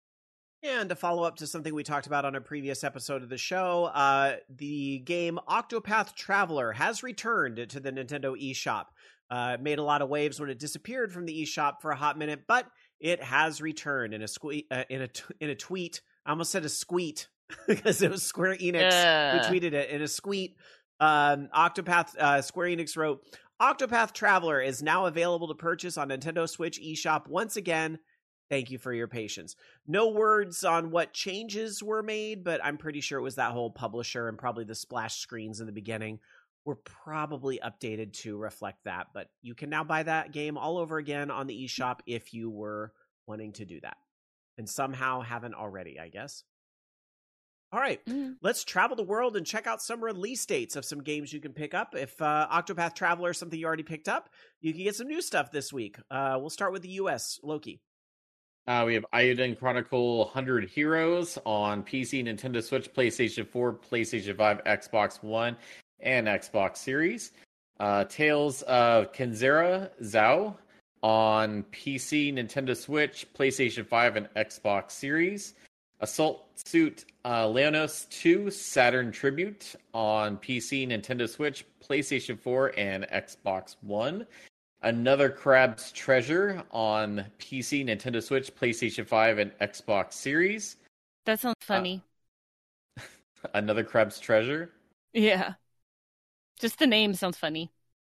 And to follow up to something we talked about on a previous episode of the show, uh, the game Octopath Traveler has returned to the Nintendo eShop. Uh, it made a lot of waves when it disappeared from the eShop for a hot minute, but it has returned in a sque- uh, in a t- in a tweet. I almost said a squeet because it was Square Enix uh. who tweeted it in a squeet. Um, Octopath uh, Square Enix wrote, "Octopath Traveler is now available to purchase on Nintendo Switch eShop once again. Thank you for your patience." No words on what changes were made, but I'm pretty sure it was that whole publisher and probably the splash screens in the beginning were probably updated to reflect that. But you can now buy that game all over again on the eShop if you were wanting to do that. And somehow haven't already, I guess. All right, mm. let's travel the world and check out some release dates of some games you can pick up. If uh, Octopath Traveler is something you already picked up, you can get some new stuff this week. Uh, we'll start with the U S. Loki. Uh, we have Eiyuden Chronicle one hundred Heroes on P C, Nintendo Switch, PlayStation four, PlayStation five, Xbox One, and Xbox Series. Uh, Tales of Kenzera Zao on P C, Nintendo Switch, PlayStation five, and Xbox Series. Assault Suit uh, Leonos two Saturn Tribute on P C, Nintendo Switch, PlayStation four, and Xbox One. Another Crab's Treasure on P C, Nintendo Switch, PlayStation five, and Xbox Series. That sounds funny. Uh, another Crab's Treasure? Yeah. Just the name sounds funny.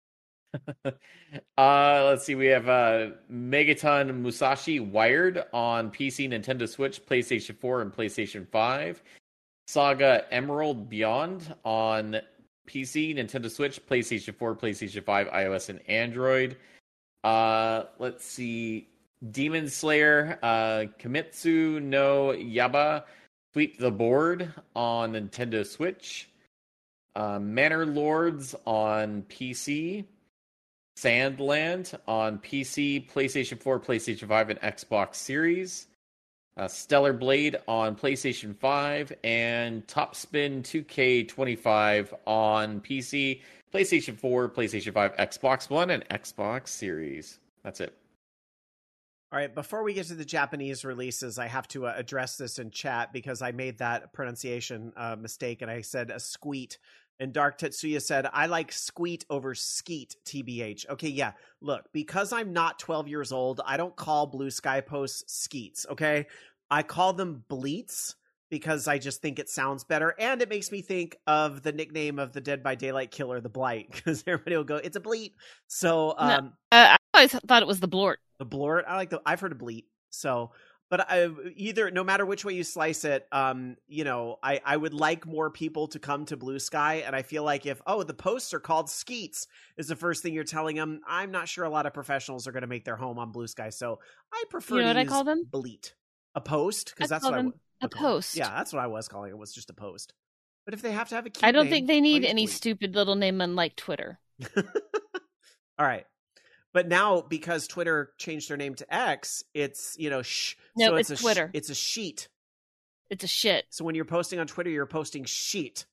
uh, let's see. We have uh, Megaton Musashi Wired on P C, Nintendo Switch, PlayStation four, and PlayStation five. Saga Emerald Beyond on P C, Nintendo Switch, PlayStation four, PlayStation five, iOS, and Android. Uh, let's see. Demon Slayer, uh, Kimetsu no Yaiba, Sweep the Board on Nintendo Switch. Uh, Manor Lords on P C. Sandland on P C, PlayStation four, PlayStation five, and Xbox Series. Uh, Stellar Blade on PlayStation five, and Top Spin two K twenty-five on P C, PlayStation four, PlayStation five, Xbox One, and Xbox Series. That's it. All right, before we get to the Japanese releases, I have to uh, address this in chat because I made that pronunciation uh, mistake and I said a squeet. And Dark Tetsuya said, "I like squeet over skeet, T B H. Okay, yeah, look, because I'm not twelve years old, I don't call Blue Sky posts skeets, okay? I call them bleats because I just think it sounds better. And it makes me think of the nickname of the Dead by Daylight killer, the Blight, because everybody will go, it's a bleat. So, um, no, uh, I always thought it was the blort. The blort? I like the, I've heard of bleat. So, but I, either, no matter which way you slice it, um, you know, I, I would like more people to come to Blue Sky. And I feel like if, oh, the posts are called skeets is the first thing you're telling them, I'm not sure a lot of professionals are going to make their home on Blue Sky. So I prefer you know to what use I call them? bleat. A post? Because that's what I them I a post. Yeah, that's what I was calling it, was just a post. But if they have to have a cute I don't name, think they need any bleat. stupid little name unlike Twitter. All right. But now, because Twitter changed their name to X, it's, you know, shh. No, so it's, it's a Twitter. Sh- it's a sheet. It's a shit. So when you're posting on Twitter, you're posting sheet.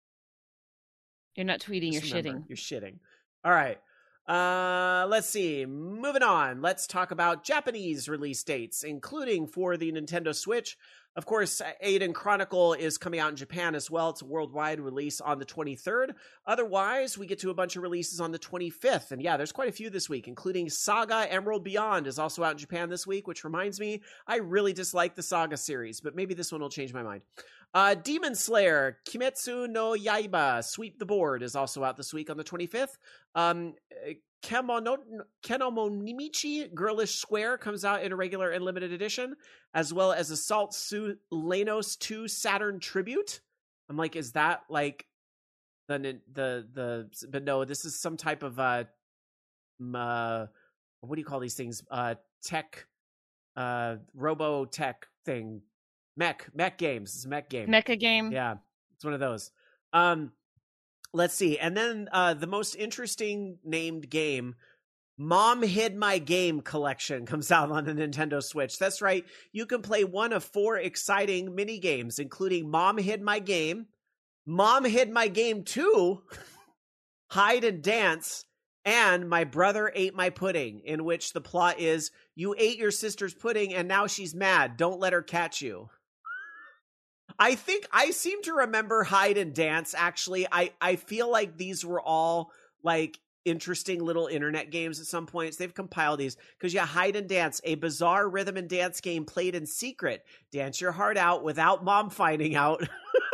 You're not tweeting, Just you're remember, shitting. You're shitting. All right. Uh, let's see. Moving on. Let's talk about Japanese release dates, including for the Nintendo Switch. Of course, Eiyuden Chronicle is coming out in Japan as well. It's a worldwide release on the twenty-third. Otherwise, we get to a bunch of releases on the twenty-fifth. And yeah, there's quite a few this week, including Saga Emerald Beyond is also out in Japan this week, which reminds me, I really dislike the Saga series, but maybe this one will change my mind. Uh, Demon Slayer, Kimetsu no Yaiba, Sweep the Board is also out this week on the twenty-fifth. Um, Kemono, Kenomonichi Girlish Square comes out in a regular and limited edition, as well as Assault Suit Leonos two Saturn Tribute. I'm like, is that like the the the but no, this is some type of uh, uh what do you call these things? Uh, tech, uh, robo tech thing, mech mech games. It's a mech game. Mecha game. Yeah, it's one of those. Um, let's see, and then uh, the most interesting named game. Mom Hid My Game Collection comes out on the Nintendo Switch. That's right. You can play one of four exciting mini games, including Mom Hid My Game, Mom Hid My Game two, Hide and Dance, and My Brother Ate My Pudding, in which the plot is you ate your sister's pudding and now she's mad. Don't let her catch you. I think I seem to remember Hide and Dance, actually. I, I feel like these were all like interesting little internet games at some points. They've compiled these because yeah, Hide and Dance, a bizarre rhythm and dance game played in secret. Dance your heart out without mom finding out.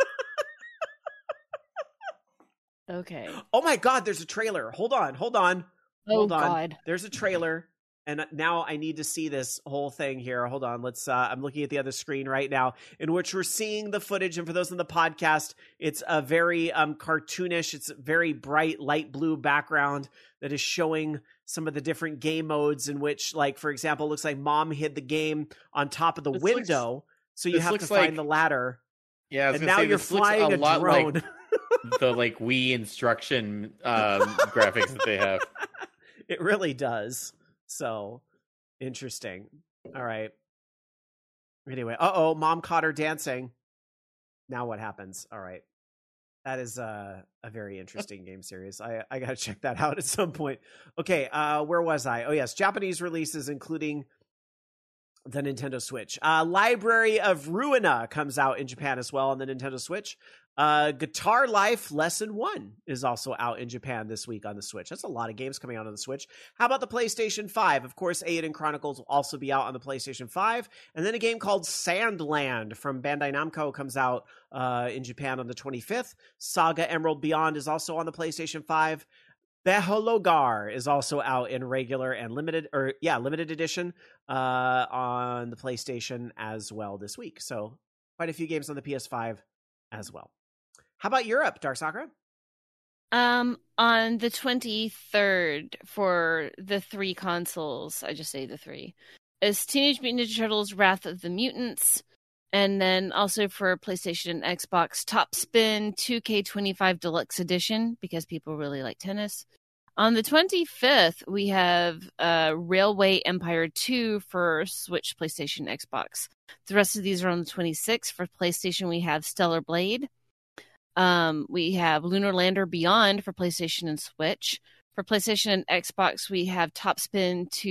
Okay. Oh my God, there's a trailer. Hold on, hold on, hold oh on. God. There's a trailer, and now I need to see this whole thing here. Hold on, let's. Uh, I'm looking at the other screen right now, in which we're seeing the footage. And for those on the podcast, it's a very um, cartoonish. It's a very bright light blue background that is showing some of the different game modes. In which, like for example, it looks like mom hid the game on top of the This window, looks- so you have to looks find like- the ladder. Yeah, I was And gonna now say, you're this looks flying a, a lot drone. like the like Wii instruction um, graphics that they have. It really does. So interesting. All right. Anyway, uh oh, mom caught her dancing. Now what happens? All right. That is uh, a very interesting game series. I, I got to check that out at some point. Okay, uh, where was I? Oh, yes, Japanese releases, including the Nintendo Switch. Uh, Library of Ruina comes out in Japan as well on the Nintendo Switch. Uh, Guitar Life Lesson one is also out in Japan this week on the Switch. That's a lot of games coming out on the Switch. How about the PlayStation five? Of course, Eiyuden Chronicles will also be out on the PlayStation five. And then a game called Sandland from Bandai Namco comes out uh, in Japan on the twenty-fifth. Saga Emerald Beyond is also on the PlayStation five. Behologar is also out in regular and limited, or yeah, limited edition uh, on the PlayStation as well this week. So quite a few games on the P S five as well. How about Europe, Dark Sakura? Um, on the twenty-third for the three consoles, I just say the three, is Teenage Mutant Ninja Turtles Wrath of the Mutants. And then also for PlayStation and Xbox, Top Spin two K twenty-five Deluxe Edition, because people really like tennis. On the twenty-fifth, we have uh, Railway Empire two for Switch, PlayStation, Xbox. The rest of these are on the twenty-sixth. For PlayStation, we have Stellar Blade. Um, we have Lunar Lander Beyond for PlayStation and Switch. For PlayStation and Xbox, we have Top Spin two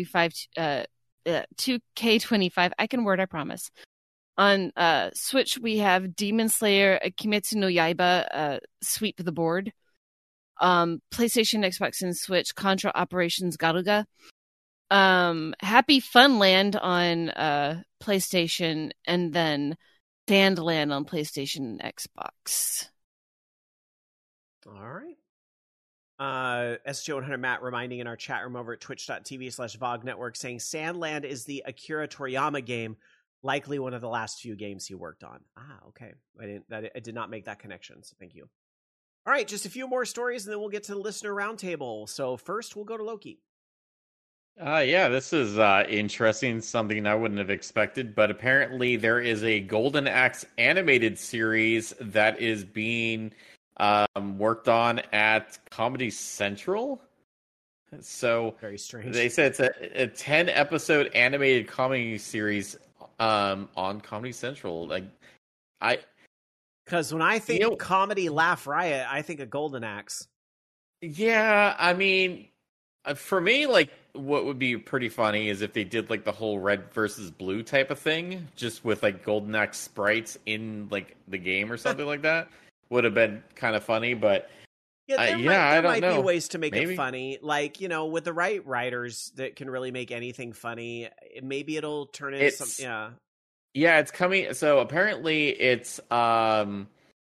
K twenty-five. I can word, I promise. On uh, Switch, we have Demon Slayer, Kimetsu no Yaiba, uh, Sweep the Board. Um, PlayStation, Xbox, and Switch, Contra Operations Garuga. Um, Happy Funland on uh, PlayStation, and then Sandland on PlayStation and Xbox. All right. Uh, S J one hundred Matt reminding in our chat room over at twitch.tv slash VOG Network saying Sandland is the Akira Toriyama game, likely one of the last few games he worked on. Ah, okay. I didn't. That, I did not make that connection, so thank you. All right, just a few more stories, and then we'll get to the listener roundtable. So first, we'll go to Loki. Uh, yeah, this is uh, interesting, something I wouldn't have expected, but apparently there is a Golden Axe animated series that is being um, worked on at Comedy Central. So Very strange. they said it's a, a ten episode animated comedy series um, on Comedy Central. Like, I Because when I think You know- comedy Laugh Riot, I think of Golden Axe. yeah, I mean, uh, for me, like, what would be pretty funny is if they did like the whole red versus blue type of thing, just with like Golden Axe sprites in like the game or something like that. Would have been kind of funny, but Yeah, there Uh, might, yeah, there I don't might know. be ways to make Maybe. it funny. Like, you know, with the right writers that can really make anything funny, maybe it'll turn into It's- some. Yeah. yeah, it's coming. So apparently, it's um.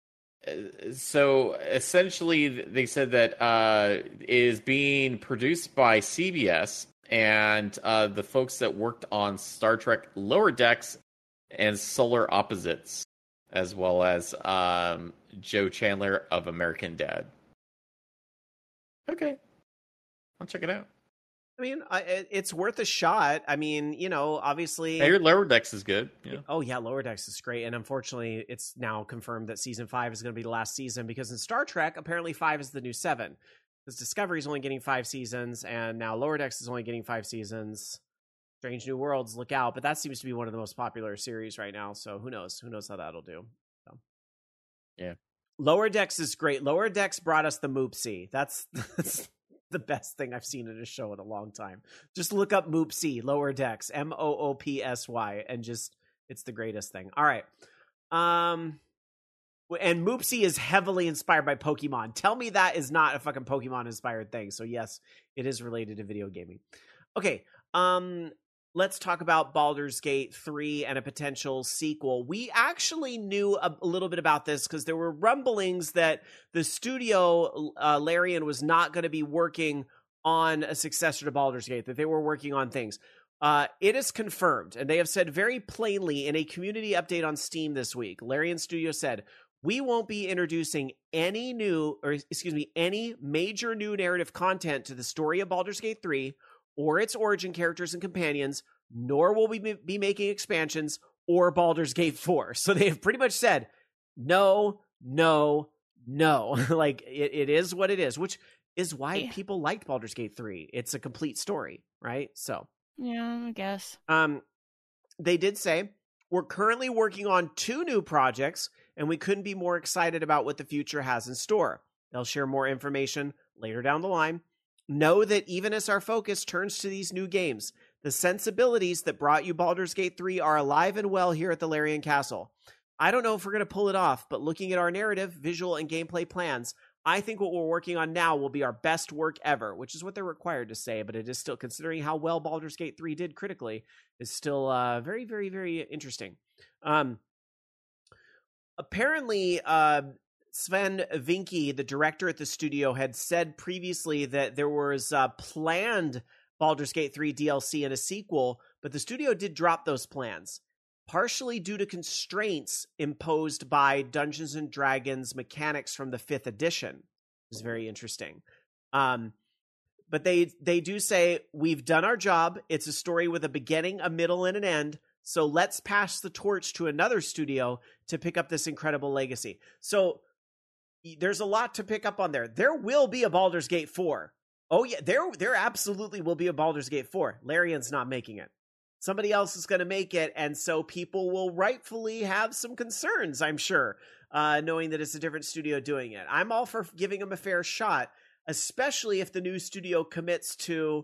So essentially, they said that uh, it is being produced by C B S and uh, the folks that worked on Star Trek Lower Decks and Solar Opposites, as well as um, Joe Chandler of American Dad. Okay, I'll check it out. I mean, I, it's worth a shot. I mean, you know, obviously. I hear Lower Decks is good. Yeah. Oh, yeah, Lower Decks is great. And unfortunately, it's now confirmed that season five is going to be the last season because in Star Trek, apparently five is the new seven. Because Discovery is only getting five seasons, and now Lower Decks is only getting five seasons. Strange New Worlds, look out. But that seems to be one of the most popular series right now. So who knows? Who knows how that'll do? So. Yeah. Lower Decks is great. Lower Decks brought us the Moopsie. That's... that's the best thing I've seen in a show in a long time. Just look up Moopsy, Lower Decks, M O O P S Y, and just, it's the greatest thing. All right. Um, and Moopsy is heavily inspired by Pokemon. Tell me that is not a fucking Pokemon-inspired thing. So yes, it is related to video gaming. Okay, um, let's talk about Baldur's Gate three and a potential sequel. We actually knew a, a little bit about this because there were rumblings that the studio, uh, Larian, was not going to be working on a successor to Baldur's Gate, that they were working on things. Uh, it is confirmed, and they have said very plainly in a community update on Steam this week, Larian Studio said, we won't be introducing any new, or excuse me, any major new narrative content to the story of Baldur's Gate three or its origin characters and companions, nor will we be making expansions or Baldur's Gate four. So they have pretty much said, no, no, no. Like, it, it is what it is, which is why yeah. people liked Baldur's Gate three. It's a complete story, right? So. Yeah, I guess. Um, they did say, we're currently working on two new projects, and we couldn't be more excited about what the future has in store. They'll share more information later down the line. Know that even as our focus turns to these new games, the sensibilities that brought you Baldur's Gate three are alive and well here at the Larian Castle. I don't know if we're going to pull it off, but looking at our narrative, visual, and gameplay plans, I think what we're working on now will be our best work ever, which is what they're required to say, but it is still, considering how well Baldur's Gate three did critically, is still uh, very, very, very interesting. Um, apparently, uh, Sven Vinky, the director at the studio, had said previously that there was uh, planned Baldur's Gate three D L C and a sequel, but the studio did drop those plans, partially due to constraints imposed by Dungeons and Dragons mechanics from the fifth edition. It's very interesting. Um, but they they do say, we've done our job. It's a story with a beginning, a middle, and an end. So let's pass the torch to another studio to pick up this incredible legacy. So there's a lot to pick up on there. There will be a Baldur's Gate four. Oh yeah, there there absolutely will be a Baldur's Gate four. Larian's not making it. Somebody else is going to make it, and so people will rightfully have some concerns, I'm sure, uh, knowing that it's a different studio doing it. I'm all for giving them a fair shot, especially if the new studio commits to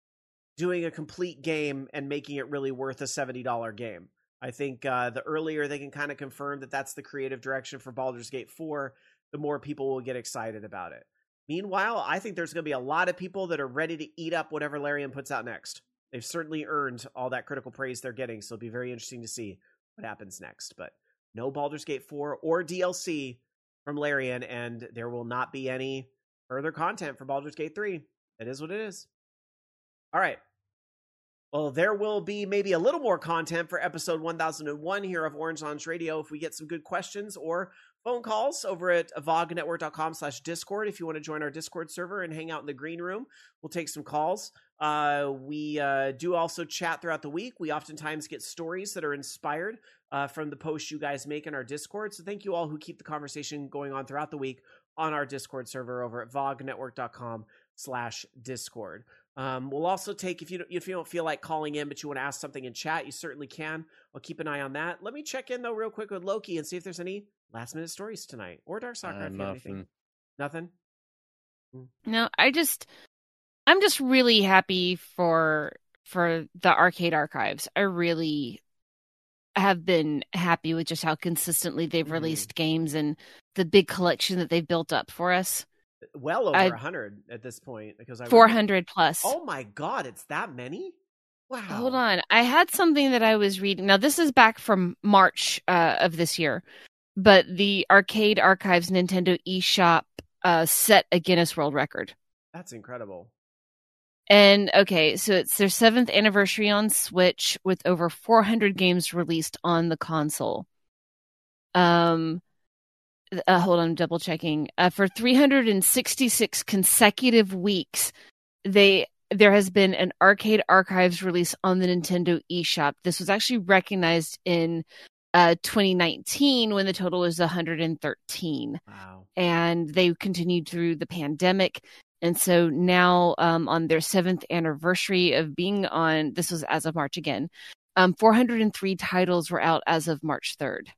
doing a complete game and making it really worth a seventy dollars game. I think uh, the earlier they can kind of confirm that that's the creative direction for Baldur's Gate four, the more people will get excited about it. Meanwhile, I think there's going to be a lot of people that are ready to eat up whatever Larian puts out next. They've certainly earned all that critical praise they're getting, so it'll be very interesting to see what happens next. But no Baldur's Gate four or D L C from Larian, and there will not be any further content for Baldur's Gate three. It is what it is. All right. Well, there will be maybe a little more content for episode one thousand one here of Orange Lounge Radio if we get some good questions or phone calls over at vognetwork.com slash Discord. If you want to join our Discord server and hang out in the green room, we'll take some calls. Uh, we uh, do also chat throughout the week. We oftentimes get stories that are inspired uh, from the posts you guys make in our Discord. So thank you all who keep the conversation going on throughout the week on our Discord server over at vognetwork.com slash Discord. Um, we'll also take, if you, don't, if you don't feel like calling in, but you want to ask something in chat, you certainly can. I'll keep an eye on that. Let me check in, though, real quick with Loki and see if there's any last-minute stories tonight. Or Dark Soccer, uh, if you have anything. Nothing? No, I just... I'm just really happy for for the Arcade Archives. I really have been happy with just how consistently they've mm-hmm. released games and the big collection that they've built up for us. Well over I, one hundred at this point. because I four hundred plus. Oh my God, it's that many? Wow. Hold on. I had something that I was reading. Now, this is back from March uh, of this year, but the Arcade Archives Nintendo eShop uh, set a Guinness World Record. That's incredible. And, okay, so it's their seventh anniversary on Switch with over four hundred games released on the console. Um, uh, hold on, double checking. Uh, for three hundred sixty-six consecutive weeks, they there has been an Arcade Archives release on the Nintendo eShop. This was actually recognized in uh, twenty nineteen when the total was one hundred thirteen. Wow. And they continued through the pandemic. And so now um, on their seventh anniversary of being on, this was as of March again, um, four hundred three titles were out as of March third.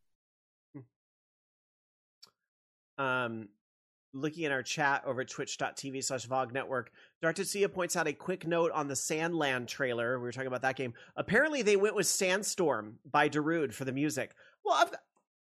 Um, looking at our chat over at twitch.tv slash Vog Network, Doctor Sia points out a quick note on the Sandland trailer. We were talking about that game. Apparently they went with Sandstorm by Darude for the music. Well, I've,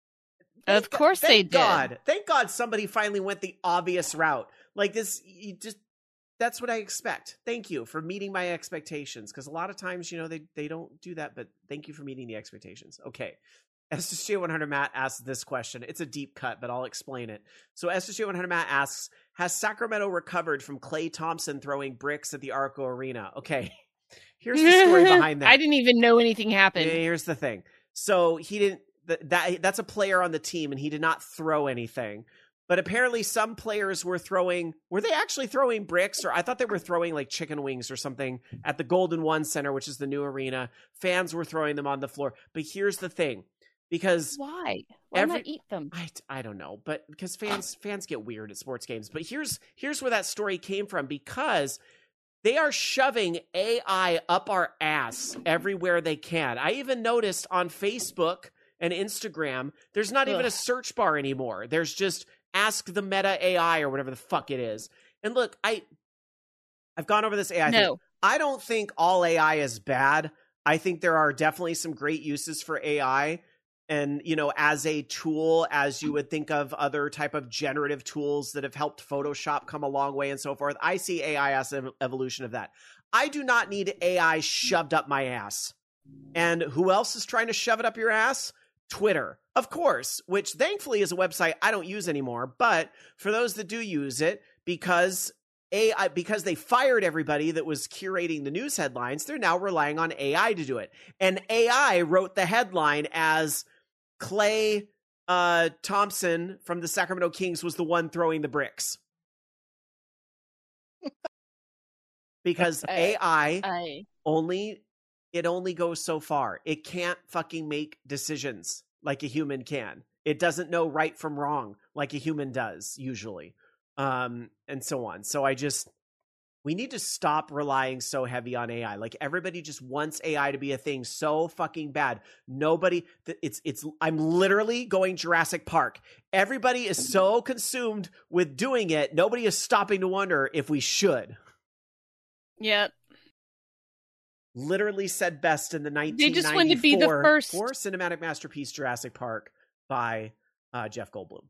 of course God, they thank did. God. Thank God somebody finally went the obvious route. Like this, you just that's what I expect. Thank you for meeting my expectations. Because a lot of times, you know, they, they don't do that, but thank you for meeting the expectations. Okay. S S G one hundred Matt asks this question. It's a deep cut, but I'll explain it. So S S G one hundred Matt asks, has Sacramento recovered from Klay Thompson throwing bricks at the Arco Arena? Okay. Here's the story behind that. I didn't even know anything happened. Here's the thing. So he didn't, that that's a player on the team, and he did not throw anything. But apparently some players were throwing, were they actually throwing bricks? Or I thought they were throwing like chicken wings or something at the Golden One Center, which is the new arena. Fans were throwing them on the floor. But here's the thing. Because why? Why every, not eat them? I, I don't know, but because fans fans get weird at sports games. But here's here's where that story came from, because they are shoving A I up our ass everywhere they can. I even noticed on Facebook and Instagram, there's not Ugh. even a search bar anymore. There's just ask the Meta A I or whatever the fuck it is. And look, I I've gone over this A I no. thing. I don't think all A I is bad. I think there are definitely some great uses for A I. And, you know, as a tool, as you would think of other type of generative tools that have helped Photoshop come a long way and so forth, I see A I as an evolution of that. I do not need A I shoved up my ass. And who else is trying to shove it up your ass? Twitter, of course, which thankfully is a website I don't use anymore. But for those that do use it, because A I, because they fired everybody that was curating the news headlines, they're now relying on A I to do it. And A I wrote the headline as Klay uh, Thompson from the Sacramento Kings was the one throwing the bricks. Because A I I... only, it only goes so far. It can't fucking make decisions like a human can. It doesn't know right from wrong like a human does, usually. Um, and so on. So I just, we need to stop relying so heavy on A I. Like everybody just wants A I to be a thing so fucking bad. Nobody, it's, it's, I'm literally going Jurassic Park. Everybody is so consumed with doing it. Nobody is stopping to wonder if we should. Yep. Literally said best in the nineteen ninety-four they just want to be the first for cinematic masterpiece Jurassic Park by uh, Jeff Goldblum.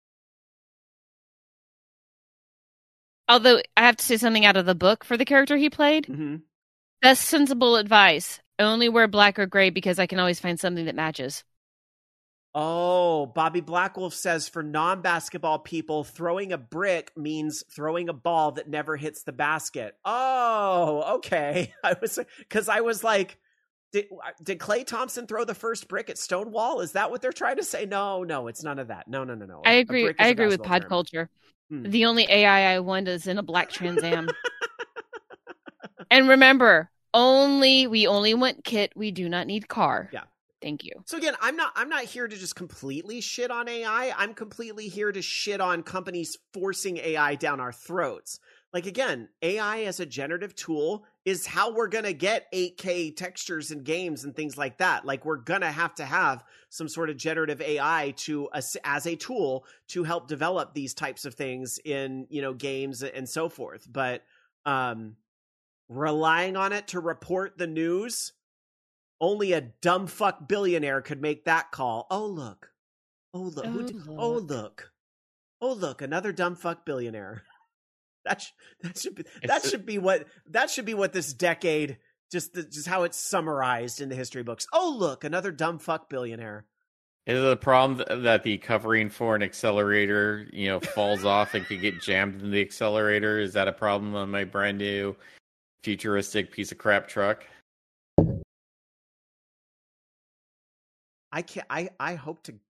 Although I have to say something out of the book for the character he played. Mm-hmm. Best sensible advice. Only wear black or gray because I can always find something that matches. Oh, Bobby Blackwolf says for non-basketball people, throwing a brick means throwing a ball that never hits the basket. Oh, okay. I was because I was like, did, did Klay Thompson throw the first brick at Stonewall? Is that what they're trying to say? No, no, it's none of that. No, no, no, no. I agree. I agree with pod term. culture. Hmm. The only A I I want is in a black Trans Am. And remember, only we only want kit. We do not need car. Yeah. Thank you. So again, I'm not I'm not here to just completely shit on A I. I'm completely here to shit on companies forcing A I down our throats. Like again, A I as a generative tool is how we're going to get eight K textures in games and things like that. Like we're going to have to have some sort of generative A I to as, as a tool to help develop these types of things in, you know, games and so forth. But um relying on it to report the news, only a dumb fuck billionaire could make that call. Oh, look. Oh, look. Oh, Who did, look. oh, look. Oh, look. Another dumb fuck billionaire. That, sh- that should be, that It's, should be what, that should be what this decade, just, the, just how it's summarized in the history books. Oh, look. Another dumb fuck billionaire. Is it a problem that the covering for an accelerator, you know, falls off and could get jammed in the accelerator? Is that a problem on my brand new futuristic piece of crap truck? I can't, I, I hope to,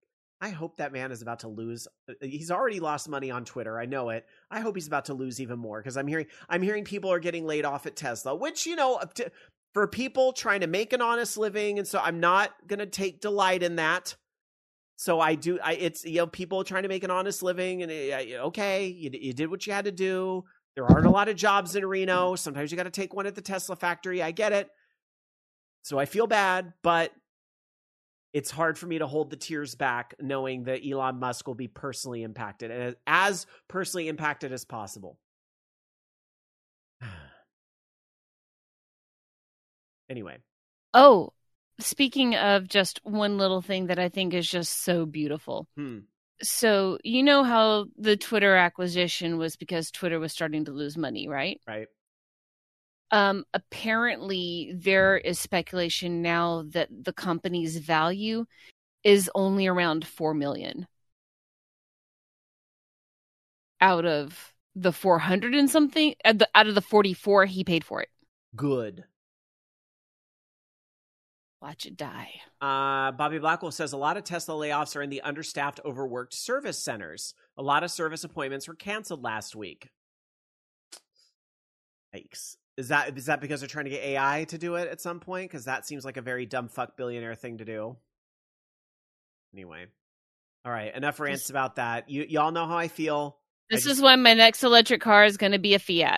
I hope that man is about to lose. He's already lost money on Twitter. I know it. I hope he's about to lose even more because I'm hearing I'm hearing people are getting laid off at Tesla, which, you know, t- for people trying to make an honest living. And so I'm not going to take delight in that. So I do. I it's, you know, people trying to make an honest living and uh, okay, you, you did what you had to do. There aren't a lot of jobs in Reno. Sometimes you got to take one at the Tesla factory. I get it. So I feel bad, but it's hard for me to hold the tears back knowing that Elon Musk will be personally impacted and as personally impacted as possible. Anyway. Oh, speaking of just one little thing that I think is just so beautiful. Hmm. So, you know how the Twitter acquisition was because Twitter was starting to lose money, right? Right. Um, apparently, there is speculation now that the company's value is only around four million dollars out of the four hundred and something, out of the forty-four he paid for it. Good. Watch it die. Uh, Bobby Blackwell says a lot of Tesla layoffs are in the understaffed, overworked service centers. A lot of service appointments were canceled last week. Yikes. Is that is that because they're trying to get A I to do it at some point? Because that seems like a very dumb fuck billionaire thing to do. Anyway. All right. Enough rants this, about that. You y'all know how I feel. This I just... is when my next electric car is going to be a Fiat.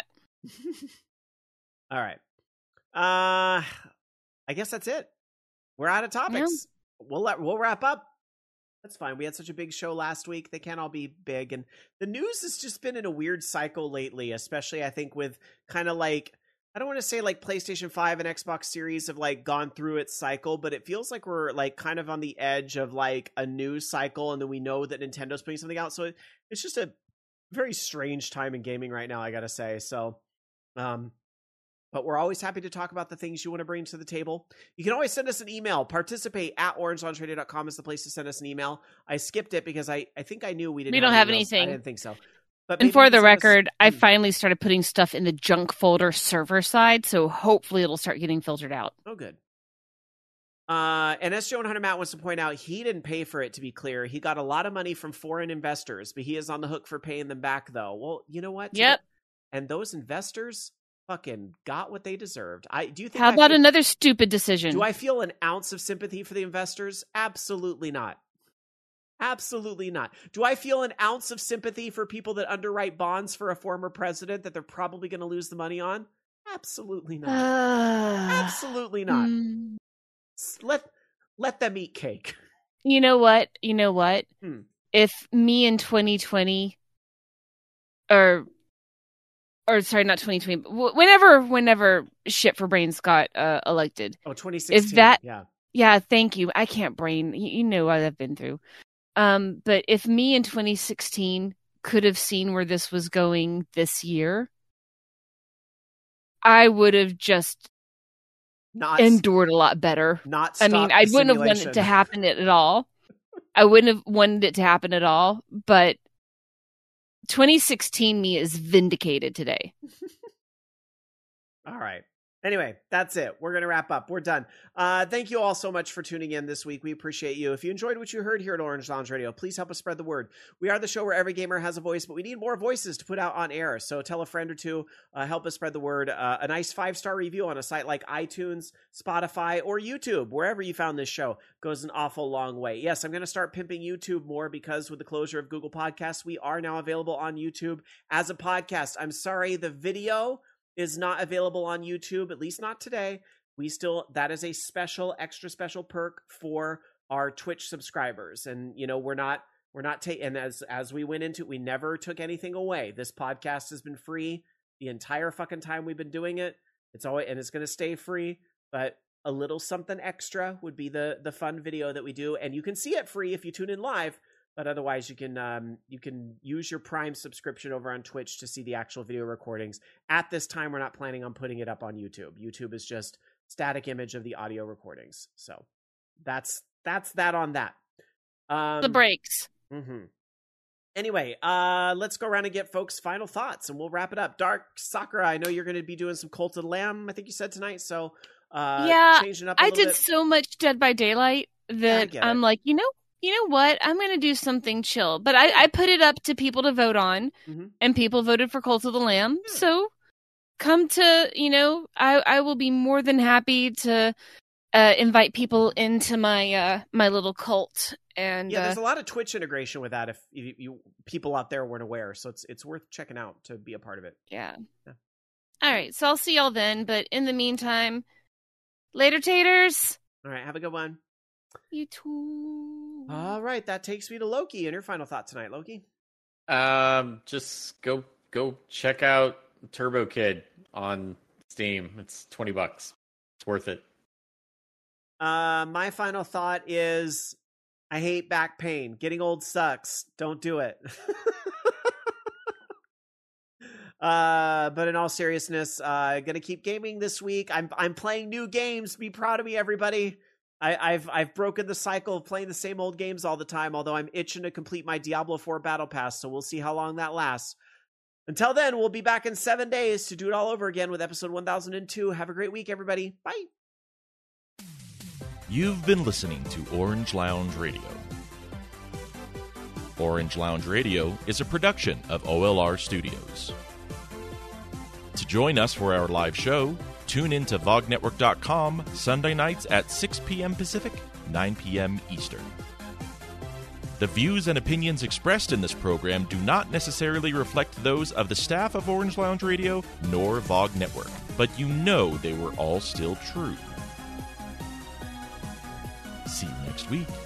All right. Uh, I guess that's it. We're out of topics. Yeah. We'll let we'll wrap up. That's fine. We had such a big show last week. They can't all be big. And the news has just been in a weird cycle lately, especially I think with kind of like, I don't want to say like PlayStation five and Xbox Series have like gone through its cycle, but it feels like we're like kind of on the edge of like a news cycle. And then we know that Nintendo's putting something out. So it's just a very strange time in gaming right now, I got to say. So, um, but we're always happy to talk about the things you want to bring to the table. You can always send us an email. Participate at orange launch radio dot com is the place to send us an email. I skipped it because I, I think I knew we didn't we have don't have emails. anything. I didn't think so. But and for the record, us... I finally started putting stuff in the junk folder server side, so hopefully it'll start getting filtered out. Oh, good. Uh, and S J one hundred Matt wants to point out he didn't pay for it, to be clear. He got a lot of money from foreign investors, but he is on the hook for paying them back, though. Well, you know what? Yep. And those investors fucking got what they deserved. I do you think How I about feel, another stupid decision? Do I feel an ounce of sympathy for the investors? Absolutely not. Absolutely not. Do I feel an ounce of sympathy for people that underwrite bonds for a former president that they're probably going to lose the money on? Absolutely not. Uh, Absolutely not. Mm. Let let them eat cake. You know what? You know what? Hmm. If me in twenty twenty or or sorry, not twenty twenty, but whenever whenever Shit for Brains got uh, elected. Oh, twenty sixteen. If that yeah. Yeah, thank you. I can't brain. You, you know what I've been through. Um, but if me in twenty sixteen could have seen where this was going this year, I would have just not endured a lot better. Not I mean, I wouldn't have wanted it to happen at all. I wouldn't have wanted it to happen at all. But twenty sixteen me is vindicated today. All right. Anyway, that's it. We're going to wrap up. We're done. Uh, thank you all so much for tuning in this week. We appreciate you. If you enjoyed what you heard here at Orange Lounge Radio, please help us spread the word. We are the show where every gamer has a voice, but we need more voices to put out on air. So tell a friend or two, uh, help us spread the word. Uh, a nice five-star review on a site like iTunes, Spotify, or YouTube, wherever you found this show, goes an awful long way. Yes, I'm going to start pimping YouTube more because with the closure of Google Podcasts, we are now available on YouTube as a podcast. I'm sorry, the video is not available on YouTube, at least not today. We still, that is a special, extra special perk for our Twitch subscribers. And, you know, we're not, we're not taking, and as, as we went into it, we never took anything away. This podcast has been free the entire fucking time we've been doing it. It's always, and it's going to stay free, but a little something extra would be the, the fun video that we do. And you can see it free if you tune in live. But otherwise, you can um, you can use your Prime subscription over on Twitch to see the actual video recordings. At this time, we're not planning on putting it up on YouTube. YouTube is just static image of the audio recordings. So that's that's that on that. Um, the breaks. Mm-hmm. Anyway, uh, let's go around and get folks' final thoughts, and we'll wrap it up. Dark Sakura, I know you're going to be doing some Cult of the Lamb, I think you said tonight. So uh, yeah, changing up a I little did bit. so much Dead by Daylight that I'm like, you know, you know what? I'm going to do something chill. But I, I put it up to people to vote on, Mm-hmm. and people voted for Cult of the Lamb. Yeah. So come to, you know, I, I will be more than happy to uh, invite people into my uh, my little cult. And Yeah, uh, there's a lot of Twitch integration with that if you, you people out there weren't aware. So it's it's worth checking out to be a part of it. yeah. Yeah. All right. So I'll see y'all then. But in the meantime, later, taters. All right, have a good one. You too. All right, that takes me to Loki. And your final thought tonight, Loki? Um, just go go check out Turbo Kid on Steam. It's twenty bucks. It's worth it. Uh, my final thought is I hate back pain. Getting old sucks. Don't do it. uh, but in all seriousness, uh, gonna keep gaming this week. I'm I'm playing new games. Be proud of me, everybody. I, I've I've broken the cycle of playing the same old games all the time. Although I'm itching to complete my Diablo four Battle Pass, so we'll see how long that lasts. Until then, we'll be back in seven days to do it all over again with episode one thousand two. Have a great week, everybody. Bye. You've been listening to Orange Lounge Radio. Orange Lounge Radio is a production of O L R Studios. To join us for our live show, tune in to Vog Network dot com Sunday nights at six p.m. Pacific, nine p.m. Eastern. The views and opinions expressed in this program do not necessarily reflect those of the staff of Orange Lounge Radio nor Vog Network, but you know they were all still true. See you next week.